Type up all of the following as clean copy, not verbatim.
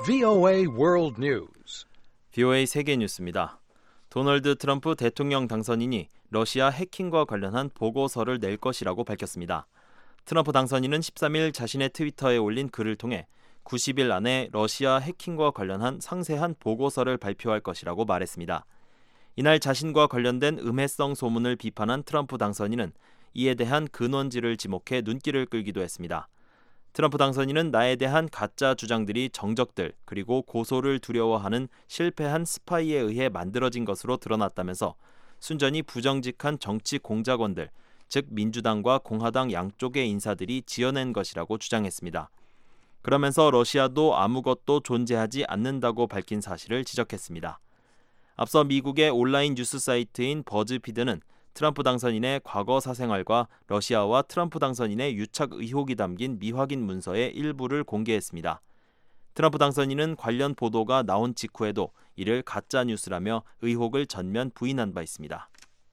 VOA World News. VOA 세계 뉴스입니다. 도널드 트럼프 대통령 당선인이 러시아 해킹과 관련한 보고서를 낼 것이라고 밝혔습니다. 트럼프 당선인은 13일 자신의 트위터에 올린 글을 통해 90일 안에 러시아 해킹과 관련한 상세한 보고서를 발표할 것이라고 말했습니다. 이날 자신과 관련된 음해성 소문을 비판한 트럼프 당선인은 이에 대한 근원지를 지목해 눈길을 끌기도 했습니다. 트럼프 당선인은 나에 대한 가짜 주장들이 정적들 그리고 고소를 두려워하는 실패한 스파이에 의해 만들어진 것으로 드러났다면서 순전히 부정직한 정치 공작원들, 즉 민주당과 공화당 양쪽의 인사들이 지어낸 것이라고 주장했습니다. 그러면서 러시아도 아무것도 존재하지 않는다고 밝힌 사실을 지적했습니다. 앞서 미국의 온라인 뉴스 사이트인 버즈피드는 트럼프 당선인의 과거 사생활과 러시아와 트럼프 당선인의 유착 의혹이 담긴 미확인 문서의 일부를 공개했습니다. 트럼프 당선인은 관련 보도가 나온 직후에도 이를 가짜 뉴스라며 의혹을 전면 부인한 바 있습니다.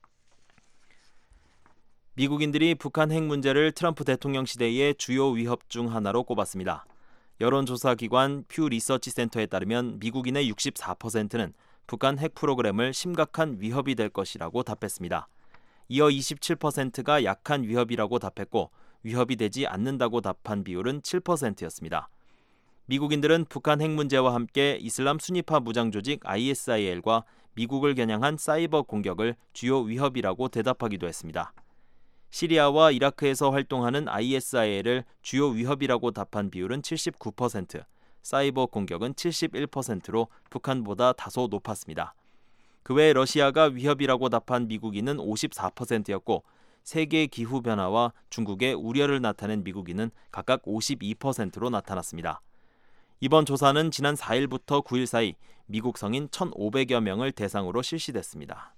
미국인들이 북한 핵 문제를 트럼프 대통령 시대의 주요 위협 중 하나로 꼽았습니다. 여론조사 기관 퓨 리서치 센터에 따르면 미국인의 64%는 북한 핵 프로그램을 심각한 위협이 될 것이라고 답했습니다. 이어 27%가 약한 위협이라고 답했고 위협이 되지 않는다고 답한 비율은 7%였습니다. 미국인들은 북한 핵 문제와 함께 이슬람 순위파 무장 조직 ISIL과 미국을 겨냥한 사이버 공격을 주요 위협이라고 대답하기도 했습니다. 시리아와 이라크에서 활동하는 ISIL을 주요 위협이라고 답한 비율은 79%, 사이버 공격은 71%로 북한보다 다소 높았습니다. 그 외 러시아가 위협이라고 답한 미국인은 54%였고 세계 기후변화와 중국의 우려를 나타낸 미국인은 각각 52%로 나타났습니다. 이번 조사는 지난 4일부터 9일 사이 미국 성인 1,500여 명을 대상으로 실시됐습니다.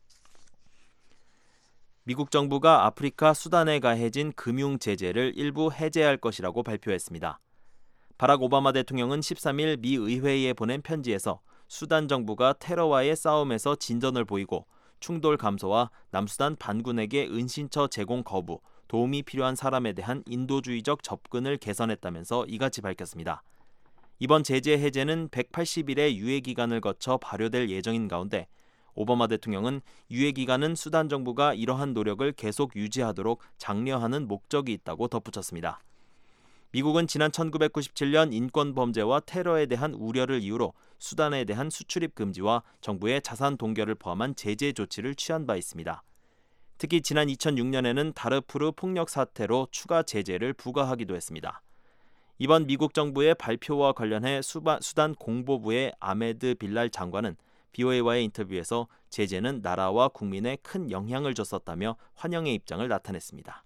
미국 정부가 아프리카 수단에 가해진 금융 제재를 일부 해제할 것이라고 발표했습니다. 바락 오바마 대통령은 13일 미 의회에 보낸 편지에서 수단 정부가 테러와의 싸움에서 진전을 보이고 충돌 감소와 남수단 반군에게 은신처 제공 거부, 도움이 필요한 사람에 대한 인도주의적 접근을 개선했다면서 이같이 밝혔습니다. 이번 제재 해제는 180일의 유예 기간을 거쳐 발효될 예정인 가운데 오바마 대통령은 유예 기간은 수단 정부가 이러한 노력을 계속 유지하도록 장려하는 목적이 있다고 덧붙였습니다. 미국은 지난 1997년 인권 범죄와 테러에 대한 우려를 이유로 수단에 대한 수출입 금지와 정부의 자산 동결을 포함한 제재 조치를 취한 바 있습니다. 특히 지난 2006년에는 다르푸르 폭력 사태로 추가 제재를 부과하기도 했습니다. 이번 미국 정부의 발표와 관련해 수단 공보부의 아메드 빌랄 장관은 BOA와의 인터뷰에서 제재는 나라와 국민에 큰 영향을 줬었다며 환영의 입장을 나타냈습니다.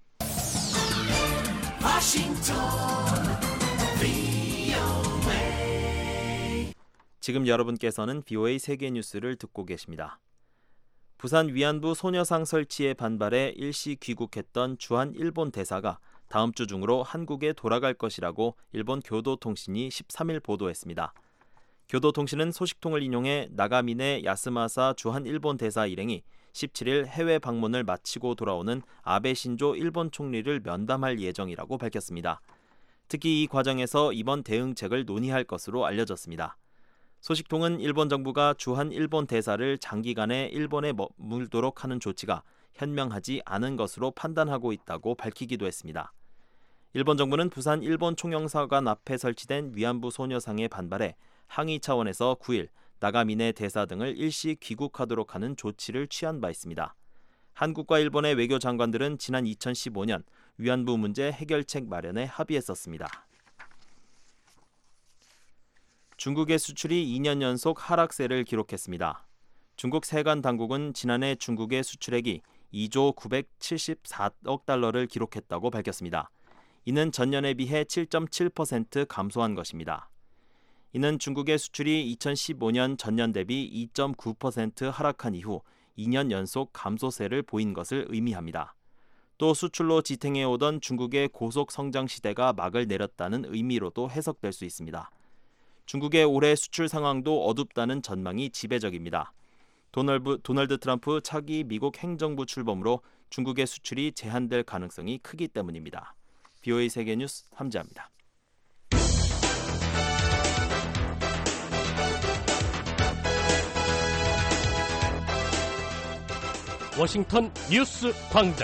지금 여러분께서는 VOA 세계 뉴스를 듣고 계십니다. 부산 위안부 소녀상 설치에 반발해 일시 귀국했던 주한 일본 대사가 다음 주 중으로 한국에 돌아갈 것이라고 일본 교도통신이 13일 보도했습니다. 교도통신은 소식통을 인용해 나가미네 야스마사 주한 일본 대사 일행이 17일 해외 방문을 마치고 돌아오는 아베 신조 일본 총리를 면담할 예정이라고 밝혔습니다. 특히 이 과정에서 이번 대응책을 논의할 것으로 알려졌습니다. 소식통은 일본 정부가 주한 일본 대사를 장기간에 일본에 머물도록 하는 조치가 현명하지 않은 것으로 판단하고 있다고 밝히기도 했습니다. 일본 정부는 부산 일본 총영사관 앞에 설치된 위안부 소녀상에 반발해 항의 차원에서 9일 나가미네 대사 등을 일시 귀국하도록 하는 조치를 취한 바 있습니다. 한국과 일본의 외교장관들은 지난 2015년 위안부 문제 해결책 마련에 합의했었습니다. 중국의 수출이 2년 연속 하락세를 기록했습니다. 중국 세관 당국은 지난해 중국의 수출액이 2조 974억 달러를 기록했다고 밝혔습니다. 이는 전년에 비해 7.7% 감소한 것입니다. 이는 중국의 수출이 2015년 전년 대비 2.9% 하락한 이후 2년 연속 감소세를 보인 것을 의미합니다. 또 수출로 지탱해오던 중국의 고속 성장 시대가 막을 내렸다는 의미로도 해석될 수 있습니다. 중국의 올해 수출 상황도 어둡다는 전망이 지배적입니다. 도널드 트럼프 차기 미국 행정부 출범으로 중국의 수출이 제한될 가능성이 크기 때문입니다. VOA 세계뉴스 함지아입니다. 워싱턴 뉴스 광장.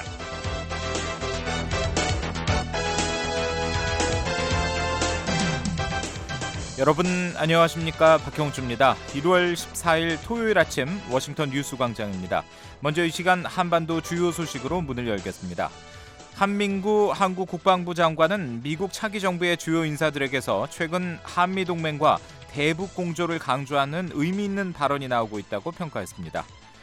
여러분 안녕하십니까? 박형주입니다. 1월 14일 토요일 아침 워싱턴 뉴스 광장입니다. 먼저 이 시간 한반도 주요 소식으로 문을 열겠습니다. 한민구 한국 국방부 장관은 미국 차기 정부의 주요 인사들에게서 최근 한미동맹과 대북 공조를 강조하는 의미 있는 발언이 나오고 있다고 평가했습니다.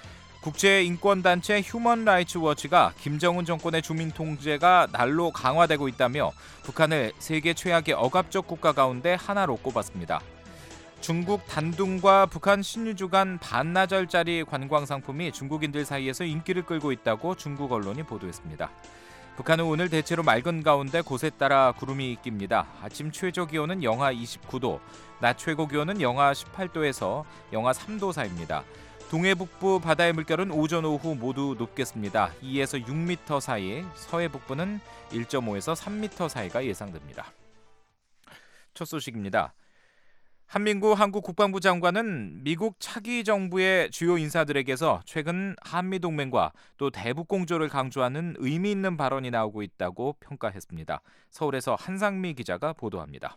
국제인권단체 휴먼 라이츠 워치가 김정은 정권의 주민 통제가 날로 강화되고 있다며 북한을 세계 최악의 억압적 국가 가운데 하나로 꼽았습니다. 중국 단둥과 북한 신유주 간 반나절짜리 관광 상품이 중국인들 사이에서 인기를 끌고 있다고 중국 언론이 보도했습니다. 북한은 오늘 대체로 맑은 가운데 곳에 따라 구름이 낍니다. 아침 최저 기온은 영하 29도, 낮 최고 기온은 영하 18도에서 영하 3도 사이입니다. 동해 북부 바다의 물결은 오전 오후 모두 높겠습니다. 2에서 6m 사이, 서해 북부는 1.5에서 3m 사이가 예상됩니다. 첫 소식입니다. 한민구 한국 국방부 장관은 미국 차기 정부의 주요 인사들에게서 최근 한미동맹과 또 대북 공조를 강조하는 의미 있는 발언이 나오고 있다고 평가했습니다. 서울에서 한상미 기자가 보도합니다.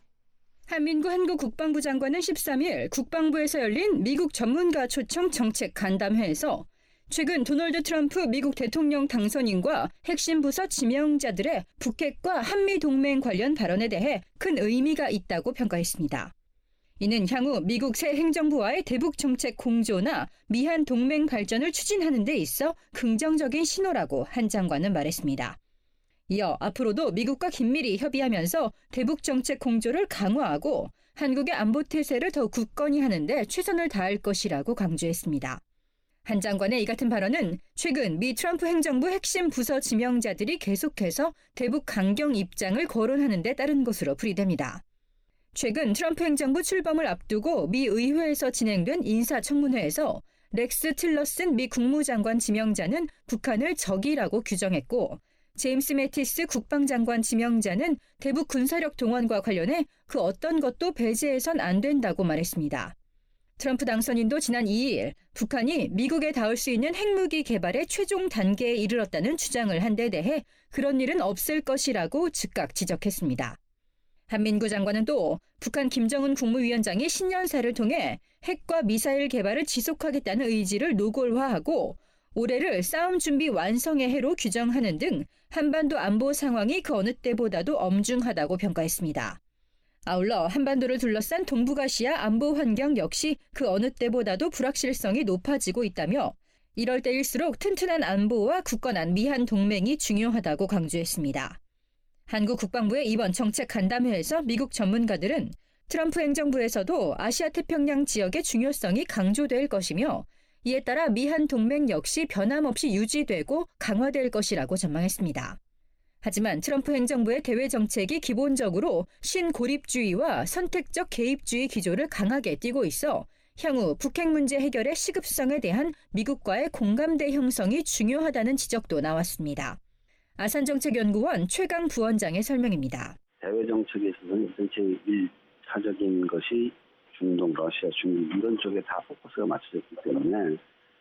한민구 한국 국방부 장관은 13일 국방부에서 열린 미국 전문가 초청 정책 간담회에서 최근 도널드 트럼프 미국 대통령 당선인과 핵심 부서 지명자들의 북핵과 한미동맹 관련 발언에 대해 큰 의미가 있다고 평가했습니다. 이는 향후 미국 새 행정부와의 대북 정책 공조나 미한 동맹 발전을 추진하는 데 있어 긍정적인 신호라고 한 장관은 말했습니다. 이어 앞으로도 미국과 긴밀히 협의하면서 대북 정책 공조를 강화하고 한국의 안보 태세를 더 굳건히 하는 데 최선을 다할 것이라고 강조했습니다. 한 장관의 이 같은 발언은 최근 미 트럼프 행정부 핵심 부서 지명자들이 계속해서 대북 강경 입장을 거론하는 데 따른 것으로 풀이됩니다. 최근 트럼프 행정부 출범을 앞두고 미 의회에서 진행된 인사청문회에서 렉스 틸러슨 미 국무장관 지명자는 북한을 적이라고 규정했고 제임스 매티스 국방장관 지명자는 대북 군사력 동원과 관련해 그 어떤 것도 배제해선 안 된다고 말했습니다. 트럼프 당선인도 지난 2일 북한이 미국에 닿을 수 있는 핵무기 개발의 최종 단계에 이르렀다는 주장을 한 데 대해 그런 일은 없을 것이라고 즉각 지적했습니다. 한민구 장관은 또 북한 김정은 국무위원장이 신년사를 통해 핵과 미사일 개발을 지속하겠다는 의지를 노골화하고 올해를 싸움 준비 완성의 해로 규정하는 등 한반도 안보 상황이 그 어느 때보다도 엄중하다고 평가했습니다. 아울러 한반도를 둘러싼 동북아시아 안보 환경 역시 그 어느 때보다도 불확실성이 높아지고 있다며 이럴 때일수록 튼튼한 안보와 굳건한 미한 동맹이 중요하다고 강조했습니다. 한국 국방부의 이번 정책 간담회에서 미국 전문가들은 트럼프 행정부에서도 아시아 태평양 지역의 중요성이 강조될 것이며 이에 따라 미한 동맹 역시 변함없이 유지되고 강화될 것이라고 전망했습니다. 하지만 트럼프 행정부의 대외 정책이 기본적으로 신고립주의와 선택적 개입주의 기조를 강하게 띠고 있어 향후 북핵 문제 해결의 시급성에 대한 미국과의 공감대 형성이 중요하다는 지적도 나왔습니다. 아산정책연구원 최강 부원장의 설명입니다. 대외 정책에 있어서는 제일 1차적인 것이 중동, 러시아, 중국 이런 쪽에 다 포커스가 맞춰졌기 때문에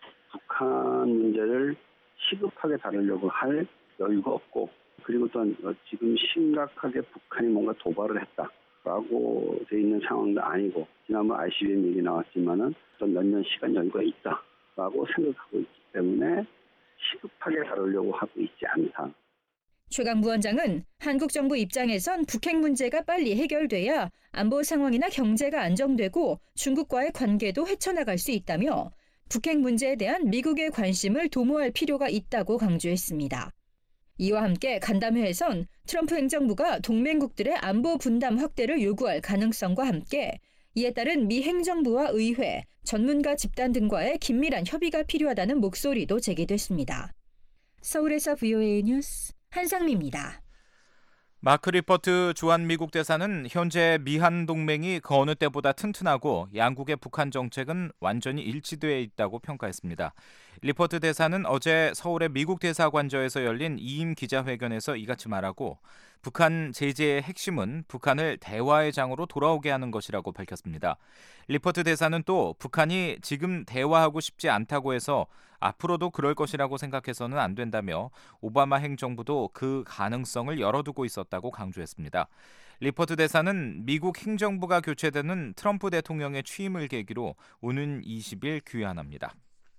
북한 문제를 시급하게 다루려고 할 여유가 없고 그리고 또한 지금 심각하게 북한이 뭔가 도발을 했다라고 돼 있는 상황도 아니고 지난번 ICBM 얘기 나왔지만은 어떤 몇 년 시간 여유가 있다라고 생각하고 있기 때문에 시급하게 다루려고 하고 있지 않다. 최강 부원장은 한국 정부 입장에선 북핵 문제가 빨리 해결돼야 안보 상황이나 경제가 안정되고 중국과의 관계도 헤쳐나갈 수 있다며 북핵 문제에 대한 미국의 관심을 도모할 필요가 있다고 강조했습니다. 이와 함께 간담회에선 트럼프 행정부가 동맹국들의 안보 분담 확대를 요구할 가능성과 함께 이에 따른 미 행정부와 의회, 전문가 집단 등과의 긴밀한 협의가 필요하다는 목소리도 제기됐습니다. 서울에서 VOA 뉴스 한상미입니다. 마크 리퍼트 주한 미국 대사는 현재 미한 동맹이 그 어느 때보다 튼튼하고 양국의 북한 정책은 완전히 일치되어 있다고 평가했습니다. 리퍼트 대사는 어제 서울의 미국 대사관저에서 열린 2임 기자회견에서 이같이 말하고 북한 제재의 핵심은 북한을 대화의 장으로 돌아오게 하는 것이라고 밝혔습니다. 리퍼트 대사는 또 북한이 지금 대화하고 싶지 않다고 해서 앞으로도 그럴 것이라고 생각해서는 안 된다며 오바마 행정부도 그 가능성을 열어두고 있었다고 강조했습니다. 리퍼트 대사는 미국 행정부가 교체되는 트럼프 대통령의 취임을 계기로 오는 20일 귀환합니다.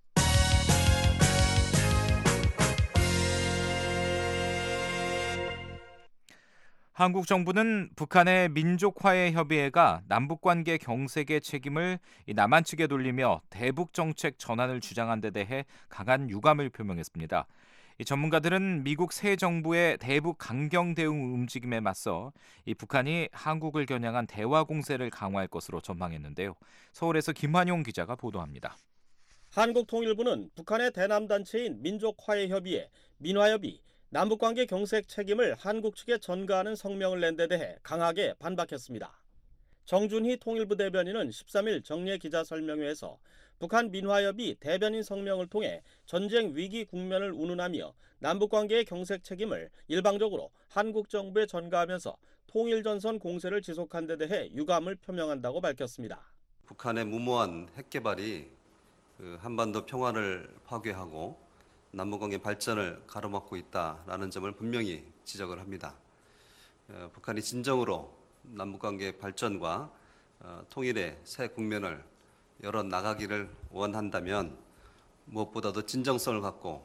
한국 정부는 북한의 민족화해협의회가 남북관계 경색의 책임을 남한 측에 돌리며 대북 정책 전환을 주장한 데 대해 강한 유감을 표명했습니다. 전문가들은 미국 새 정부의 대북 강경 대응 움직임에 맞서 북한이 한국을 겨냥한 대화 공세를 강화할 것으로 전망했는데요. 서울에서 김환용 기자가 보도합니다. 한국통일부는 북한의 대남단체인 민족화해협의회 민화협이 남북관계 경색 책임을 한국 측에 전가하는 성명을 낸 데 대해 강하게 반박했습니다. 정준희 통일부 대변인은 13일 정례 기자설명회에서 북한 민화협이 대변인 성명을 통해 전쟁 위기 국면을 운운하며 남북관계의 경색 책임을 일방적으로 한국 정부에 전가하면서 통일전선 공세를 지속한 데 대해 유감을 표명한다고 밝혔습니다. 북한의 무모한 핵개발이 한반도 평화를 파괴하고 남북관계 발전을 가로막고 있다라는 점을 분명히 지적을 합니다. 북한이 진정으로 남북관계 발전과 통일의 새 국면을 열어나가기를 원한다면 무엇보다도 진정성을 갖고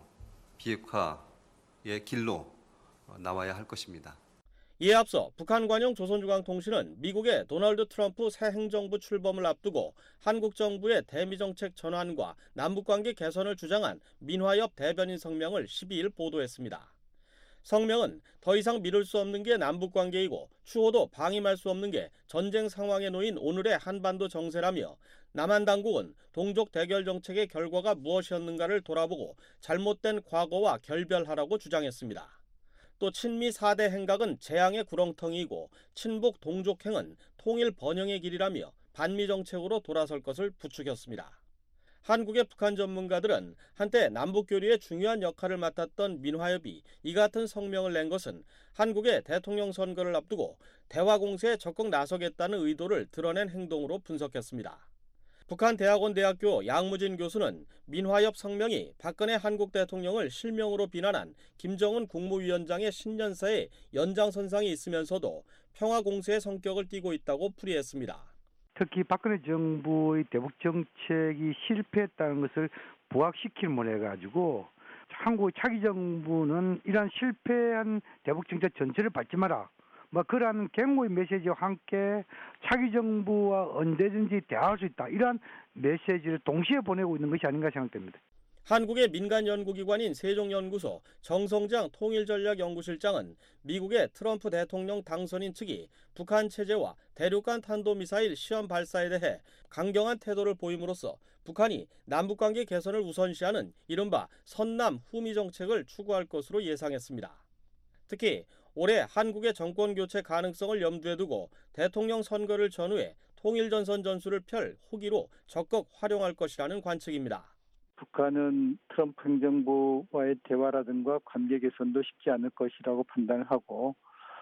비핵화의 길로 나와야 할 것입니다. 이에 앞서 북한 관영 조선중앙통신은 미국의 도널드 트럼프 새 행정부 출범을 앞두고 한국 정부의 대미 정책 전환과 남북관계 개선을 주장한 민화협 대변인 성명을 12일 보도했습니다. 성명은 더 이상 미룰 수 없는 게 남북관계이고 추호도 방임할 수 없는 게 전쟁 상황에 놓인 오늘의 한반도 정세라며 남한 당국은 동족 대결 정책의 결과가 무엇이었는가를 돌아보고 잘못된 과거와 결별하라고 주장했습니다. 또 친미 4대 행각은 재앙의 구렁텅이이고 친북 동족행은 통일 번영의 길이라며 반미 정책으로 돌아설 것을 부추겼습니다. 한국의 북한 전문가들은 한때 남북교류의 중요한 역할을 맡았던 민화협이 이 같은 성명을 낸 것은 한국의 대통령 선거를 앞두고 대화 공세에 적극 나서겠다는 의도를 드러낸 행동으로 분석했습니다. 북한대학원 대학교 양무진 교수는 민화협 성명이 박근혜 한국 대통령을 실명으로 비난한 김정은 국무위원장의 신년사에 연장선상이 있으면서도 평화 공세의 성격을 띠고 있다고 풀이했습니다. 특히 박근혜 정부의 대북 정책이 실패했다는 것을 부각시키는 뭘 해가지고 한국의 차기 정부는 이러한 실패한 대북 정책 전체를 밟지 마라. 그러한 경고의 메시지와 함께 차기 정부와 언제든지 대화할 수 있다. 이러한 메시지를 동시에 보내고 있는 것이 아닌가 생각됩니다. 한국의 민간 연구기관인 세종연구소 정성장 통일전략연구실장은 미국의 트럼프 대통령 당선인 측이 북한 체제와 대륙간 탄도미사일 시험 발사에 대해 강경한 태도를 보임으로써 북한이 남북관계 개선을 우선시하는 이른바 선남 후미 정책을 추구할 것으로 예상했습니다. 특히 올해 한국의 정권 교체 가능성을 염두에 두고 대통령 선거를 전후해 통일전선 전술을 펼 호기로 적극 활용할 것이라는 관측입니다. 북한은 트럼프 행정부와의 대화라든가 관계 개선도 쉽지 않을 것이라고 판단을 하고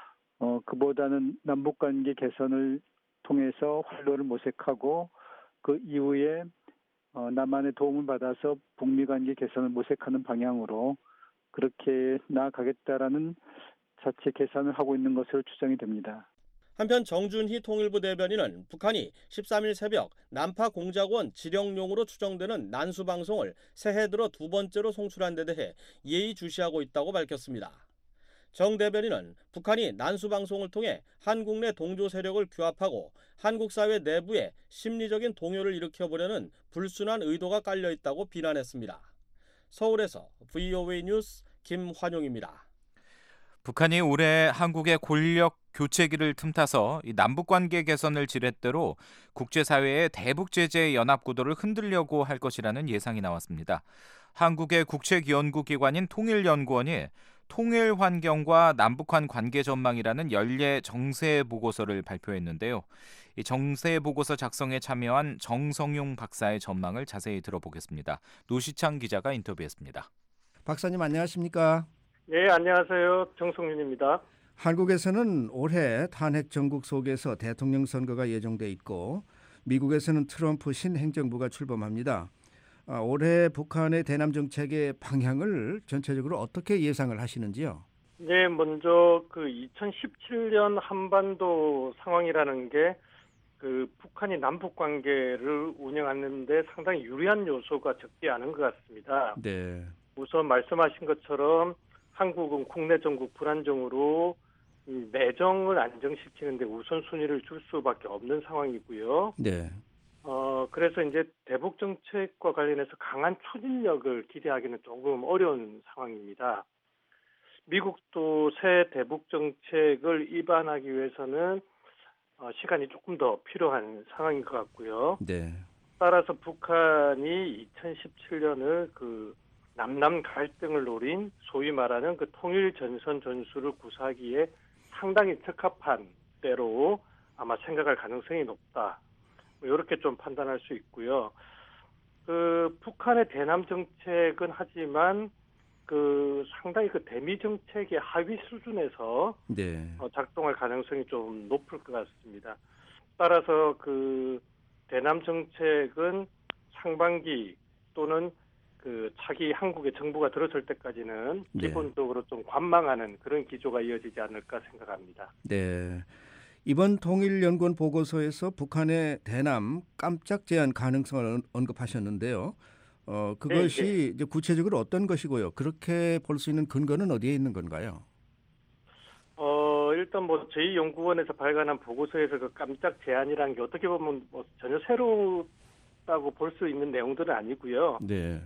그보다는 남북관계 개선을 통해서 활로를 모색하고 그 이후에 남한의 도움을 받아서 북미 관계 개선을 모색하는 방향으로 그렇게 나아가겠다라는 자체 계산을 하고 있는 것으로 추정이 됩니다. 한편 정준희 통일부 대변인은 북한이 13일 새벽 난파 공작원 지령용으로 추정되는 난수 방송을 새해 들어 두 번째로 송출한 데 대해 예의주시하고 있다고 밝혔습니다. 정 대변인은 북한이 난수 방송을 통해 한국 내 동조 세력을 규합하고 한국 사회 내부에 심리적인 동요를 일으켜보려는 불순한 의도가 깔려 있다고 비난했습니다. 서울에서 VOA 뉴스 김환용입니다. 북한이 올해 한국의 권력 교체기를 틈타서 남북관계 개선을 지렛대로 국제사회의 대북 제재 연합 구도를 흔들려고 할 것이라는 예상이 나왔습니다. 한국의 국책연구기관인 통일연구원이 통일 환경과 남북한 관계 전망이라는 연례 정세 보고서를 발표했는데요. 이 정세 보고서 작성에 참여한 정성용 박사의 전망을 자세히 들어보겠습니다. 노시창 기자가 인터뷰했습니다. 박사님 안녕하십니까? 네, 안녕하세요. 정성윤입니다. 한국에서는 올해 탄핵 정국 속에서 대통령 선거가 예정돼 있고 미국에서는 트럼프 신행정부가 출범합니다. 올해 북한의 대남 정책의 방향을 전체적으로 어떻게 예상을 하시는지요? 네, 먼저 그 2017년 한반도 상황이라는 게 그 북한이 남북 관계를 운영하는데 상당히 유리한 요소가 적지 않은 것 같습니다. 네. 우선 말씀하신 것처럼 한국은 국내 정국 불안정으로 내정을 안정시키는데 우선순위를 줄 수밖에 없는 상황이고요. 네. 그래서 이제 대북 정책과 관련해서 강한 추진력을 기대하기는 조금 어려운 상황입니다. 미국도 새 대북 정책을 입안하기 위해서는 시간이 조금 더 필요한 상황인 것 같고요. 네. 따라서 북한이 2017년을 그 남남 갈등을 노린 소위 말하는 그 통일 전선 전술을 구사하기에 상당히 적합한 때로 아마 생각할 가능성이 높다. 이렇게 좀 판단할 수 있고요. 그 북한의 대남 정책은 하지만 그 상당히 그 대미 정책의 하위 수준에서 네. 작동할 가능성이 좀 높을 것 같습니다. 따라서 그 대남 정책은 상반기 또는 그 차기 한국의 정부가 들어설 때까지는 네. 기본적으로 좀 관망하는 그런 기조가 이어지지 않을까 생각합니다. 네. 이번 통일연구원 보고서에서 북한의 대남 깜짝 제한 가능성을 언급하셨는데요. 그것이 네. 이제 구체적으로 어떤 것이고요? 그렇게 볼 수 있는 근거는 어디에 있는 건가요? 일단 뭐 저희 연구원에서 발간한 보고서에서 그 깜짝 제안이라는 게 어떻게 보면 뭐 전혀 새롭다고 볼 수 있는 내용들은 아니고요. 네.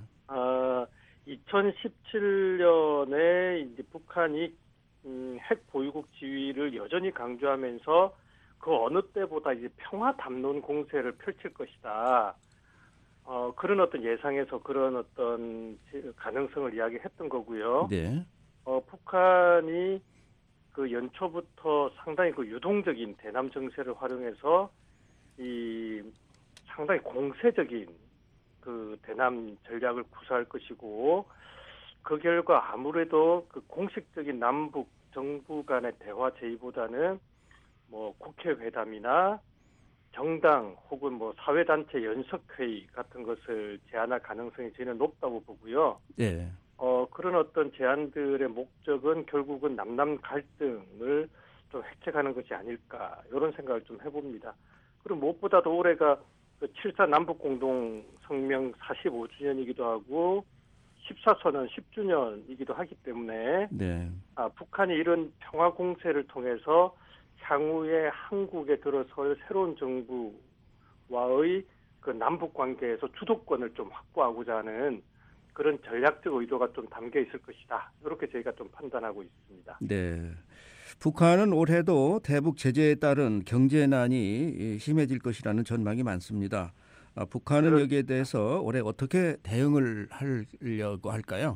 2017년에 이제 북한이 핵 보유국 지위를 여전히 강조하면서 그 어느 때보다 이제 평화 담론 공세를 펼칠 것이다. 그런 어떤 예상에서 그런 어떤 가능성을 이야기했던 거고요. 네. 북한이 그 연초부터 상당히 그 유동적인 대남 정세를 활용해서 이 상당히 공세적인 그 대남 전략을 구사할 것이고 그 결과 아무래도 그 공식적인 남북 정부 간의 대화 제의보다는 뭐 국회 회담이나 정당 혹은 뭐 사회단체 연석회의 같은 것을 제안할 가능성이 저는 높다고 보고요. 네. 그런 어떤 제안들의 목적은 결국은 남남 갈등을 좀 획책하는 것이 아닐까 이런 생각을 좀 해봅니다. 그리고 무엇보다도 올해가 그 7.4 남북공동성명 45주년이기도 하고 14선언 10주년이기도 하기 때문에 네. 북한이 이런 평화 공세를 통해서 향후에 한국에 들어설 새로운 정부와의 그 남북 관계에서 주도권을 좀 확보하고자 하는 그런 전략적 의도가 좀 담겨 있을 것이다. 이렇게 저희가 좀 판단하고 있습니다. 네. 북한은 올해도 대북 제재에 따른 경제난이 심해질 것이라는 전망이 많습니다. 북한은 여기에 대해서 올해 어떻게 대응을 하려고 할까요?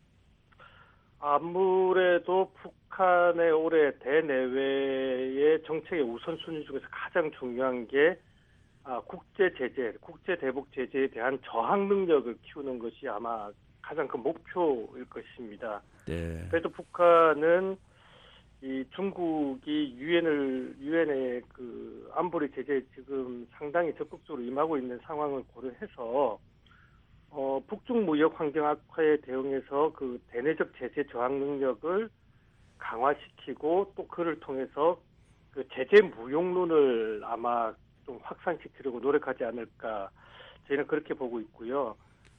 아무래도 북한의 올해 대내외의 정책의 우선순위 중에서 가장 중요한 게 국제 제재, 국제 대북 제재에 대한 저항 능력을 키우는 것이 아마 가장 큰 목표일 것입니다. 네. 그래도 북한은 이 중국이 유엔의 그 안보리 제재에 지금 상당히 적극적으로 임하고 있는 상황을 고려해서 북중 무역 환경 악화에 대응해서 그 대내적 제재 저항 능력을 강화시키고 또 그를 통해서 그 제재 무용론을 아마 좀 확산시키려고 노력하지 않을까 저희는 그렇게 보고 있고요.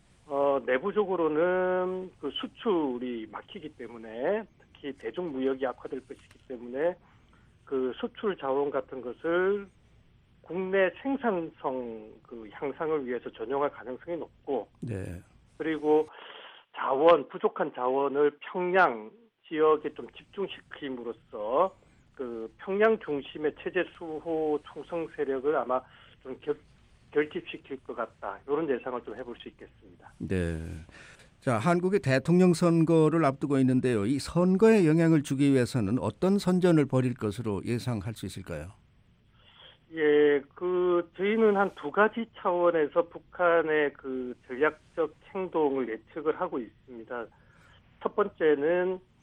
내부적으로는 그 수출이 막히기 때문에 특히 대중무역이 악화될 것이기 때문에 그 수출 자원 같은 것을 국내 생산성 그 향상을 위해서 전용할 가능성이 높고 네. 그리고 부족한 자원을 평양 지역에 좀 집중시킴으로써 그 평양 중심의 체제 수호 충성 세력을 아마 좀 결집시킬 것 같다. 이런 예상을 좀 해볼 수 있겠습니다. 네. 자, 한국의 대통령 선거를 앞두고 있는데요. 이 선거에 영향을 주기 위해서는 어떤 선전을 벌일 것으로 예상할 수 있을까요? 예, 저희는 한 두 가지 차원에서 북한의 그 전략적 행동을 예측을 하고 있습니다. 첫 번째는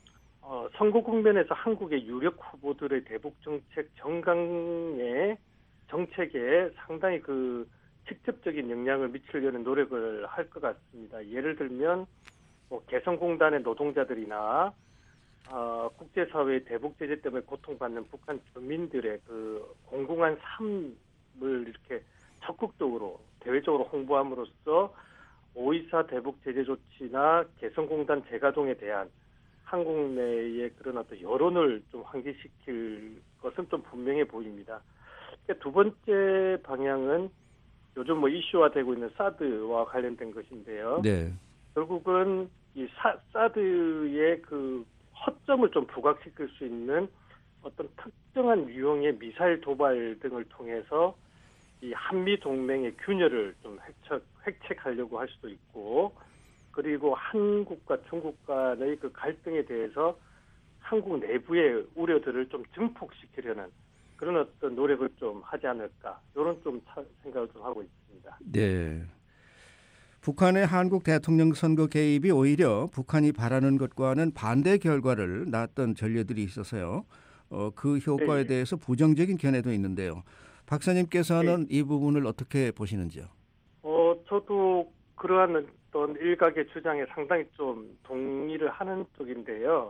선거 국면에서 한국의 유력 후보들의 대북 정책 정강의 정책에 상당히 그 직접적인 영향을 미치려는 노력을 할 것 같습니다. 예를 들면 개성공단의 노동자들이나 국제사회의 대북 제재 때문에 고통받는 북한 주민들의 그 공공한 삶을 이렇게 적극적으로 대외적으로 홍보함으로써 5.24 대북 제재 조치나 개성공단 재가동에 대한 한국 내의 그런 어떤 여론을 좀 환기시킬 것은 좀 분명해 보입니다. 두 번째 방향은 요즘 이슈화되고 있는 사드와 관련된 것인데요. 네. 결국은 이 사드의 그 허점을 좀 부각시킬 수 있는 어떤 특정한 유형의 미사일 도발 등을 통해서 이 한미 동맹의 균열을 좀 획책하려고 할 수도 있고, 그리고 한국과 중국 간의 그 갈등에 대해서 한국 내부의 우려들을 좀 증폭시키려는 그런 어떤 노력을 좀 하지 않을까, 이런 좀 생각을 좀 하고 있습니다. 네. 북한의 한국 대통령 선거 개입이 오히려 북한이 바라는 것과는 반대 결과를 낳았던 전례들이 있어서요. 그 효과에 네. 대해서 부정적인 견해도 있는데요. 박사님께서는 이 부분을 어떻게 보시는지요? 저도 그러한 어떤 일각의 주장에 상당히 좀 동의를 하는 쪽인데요.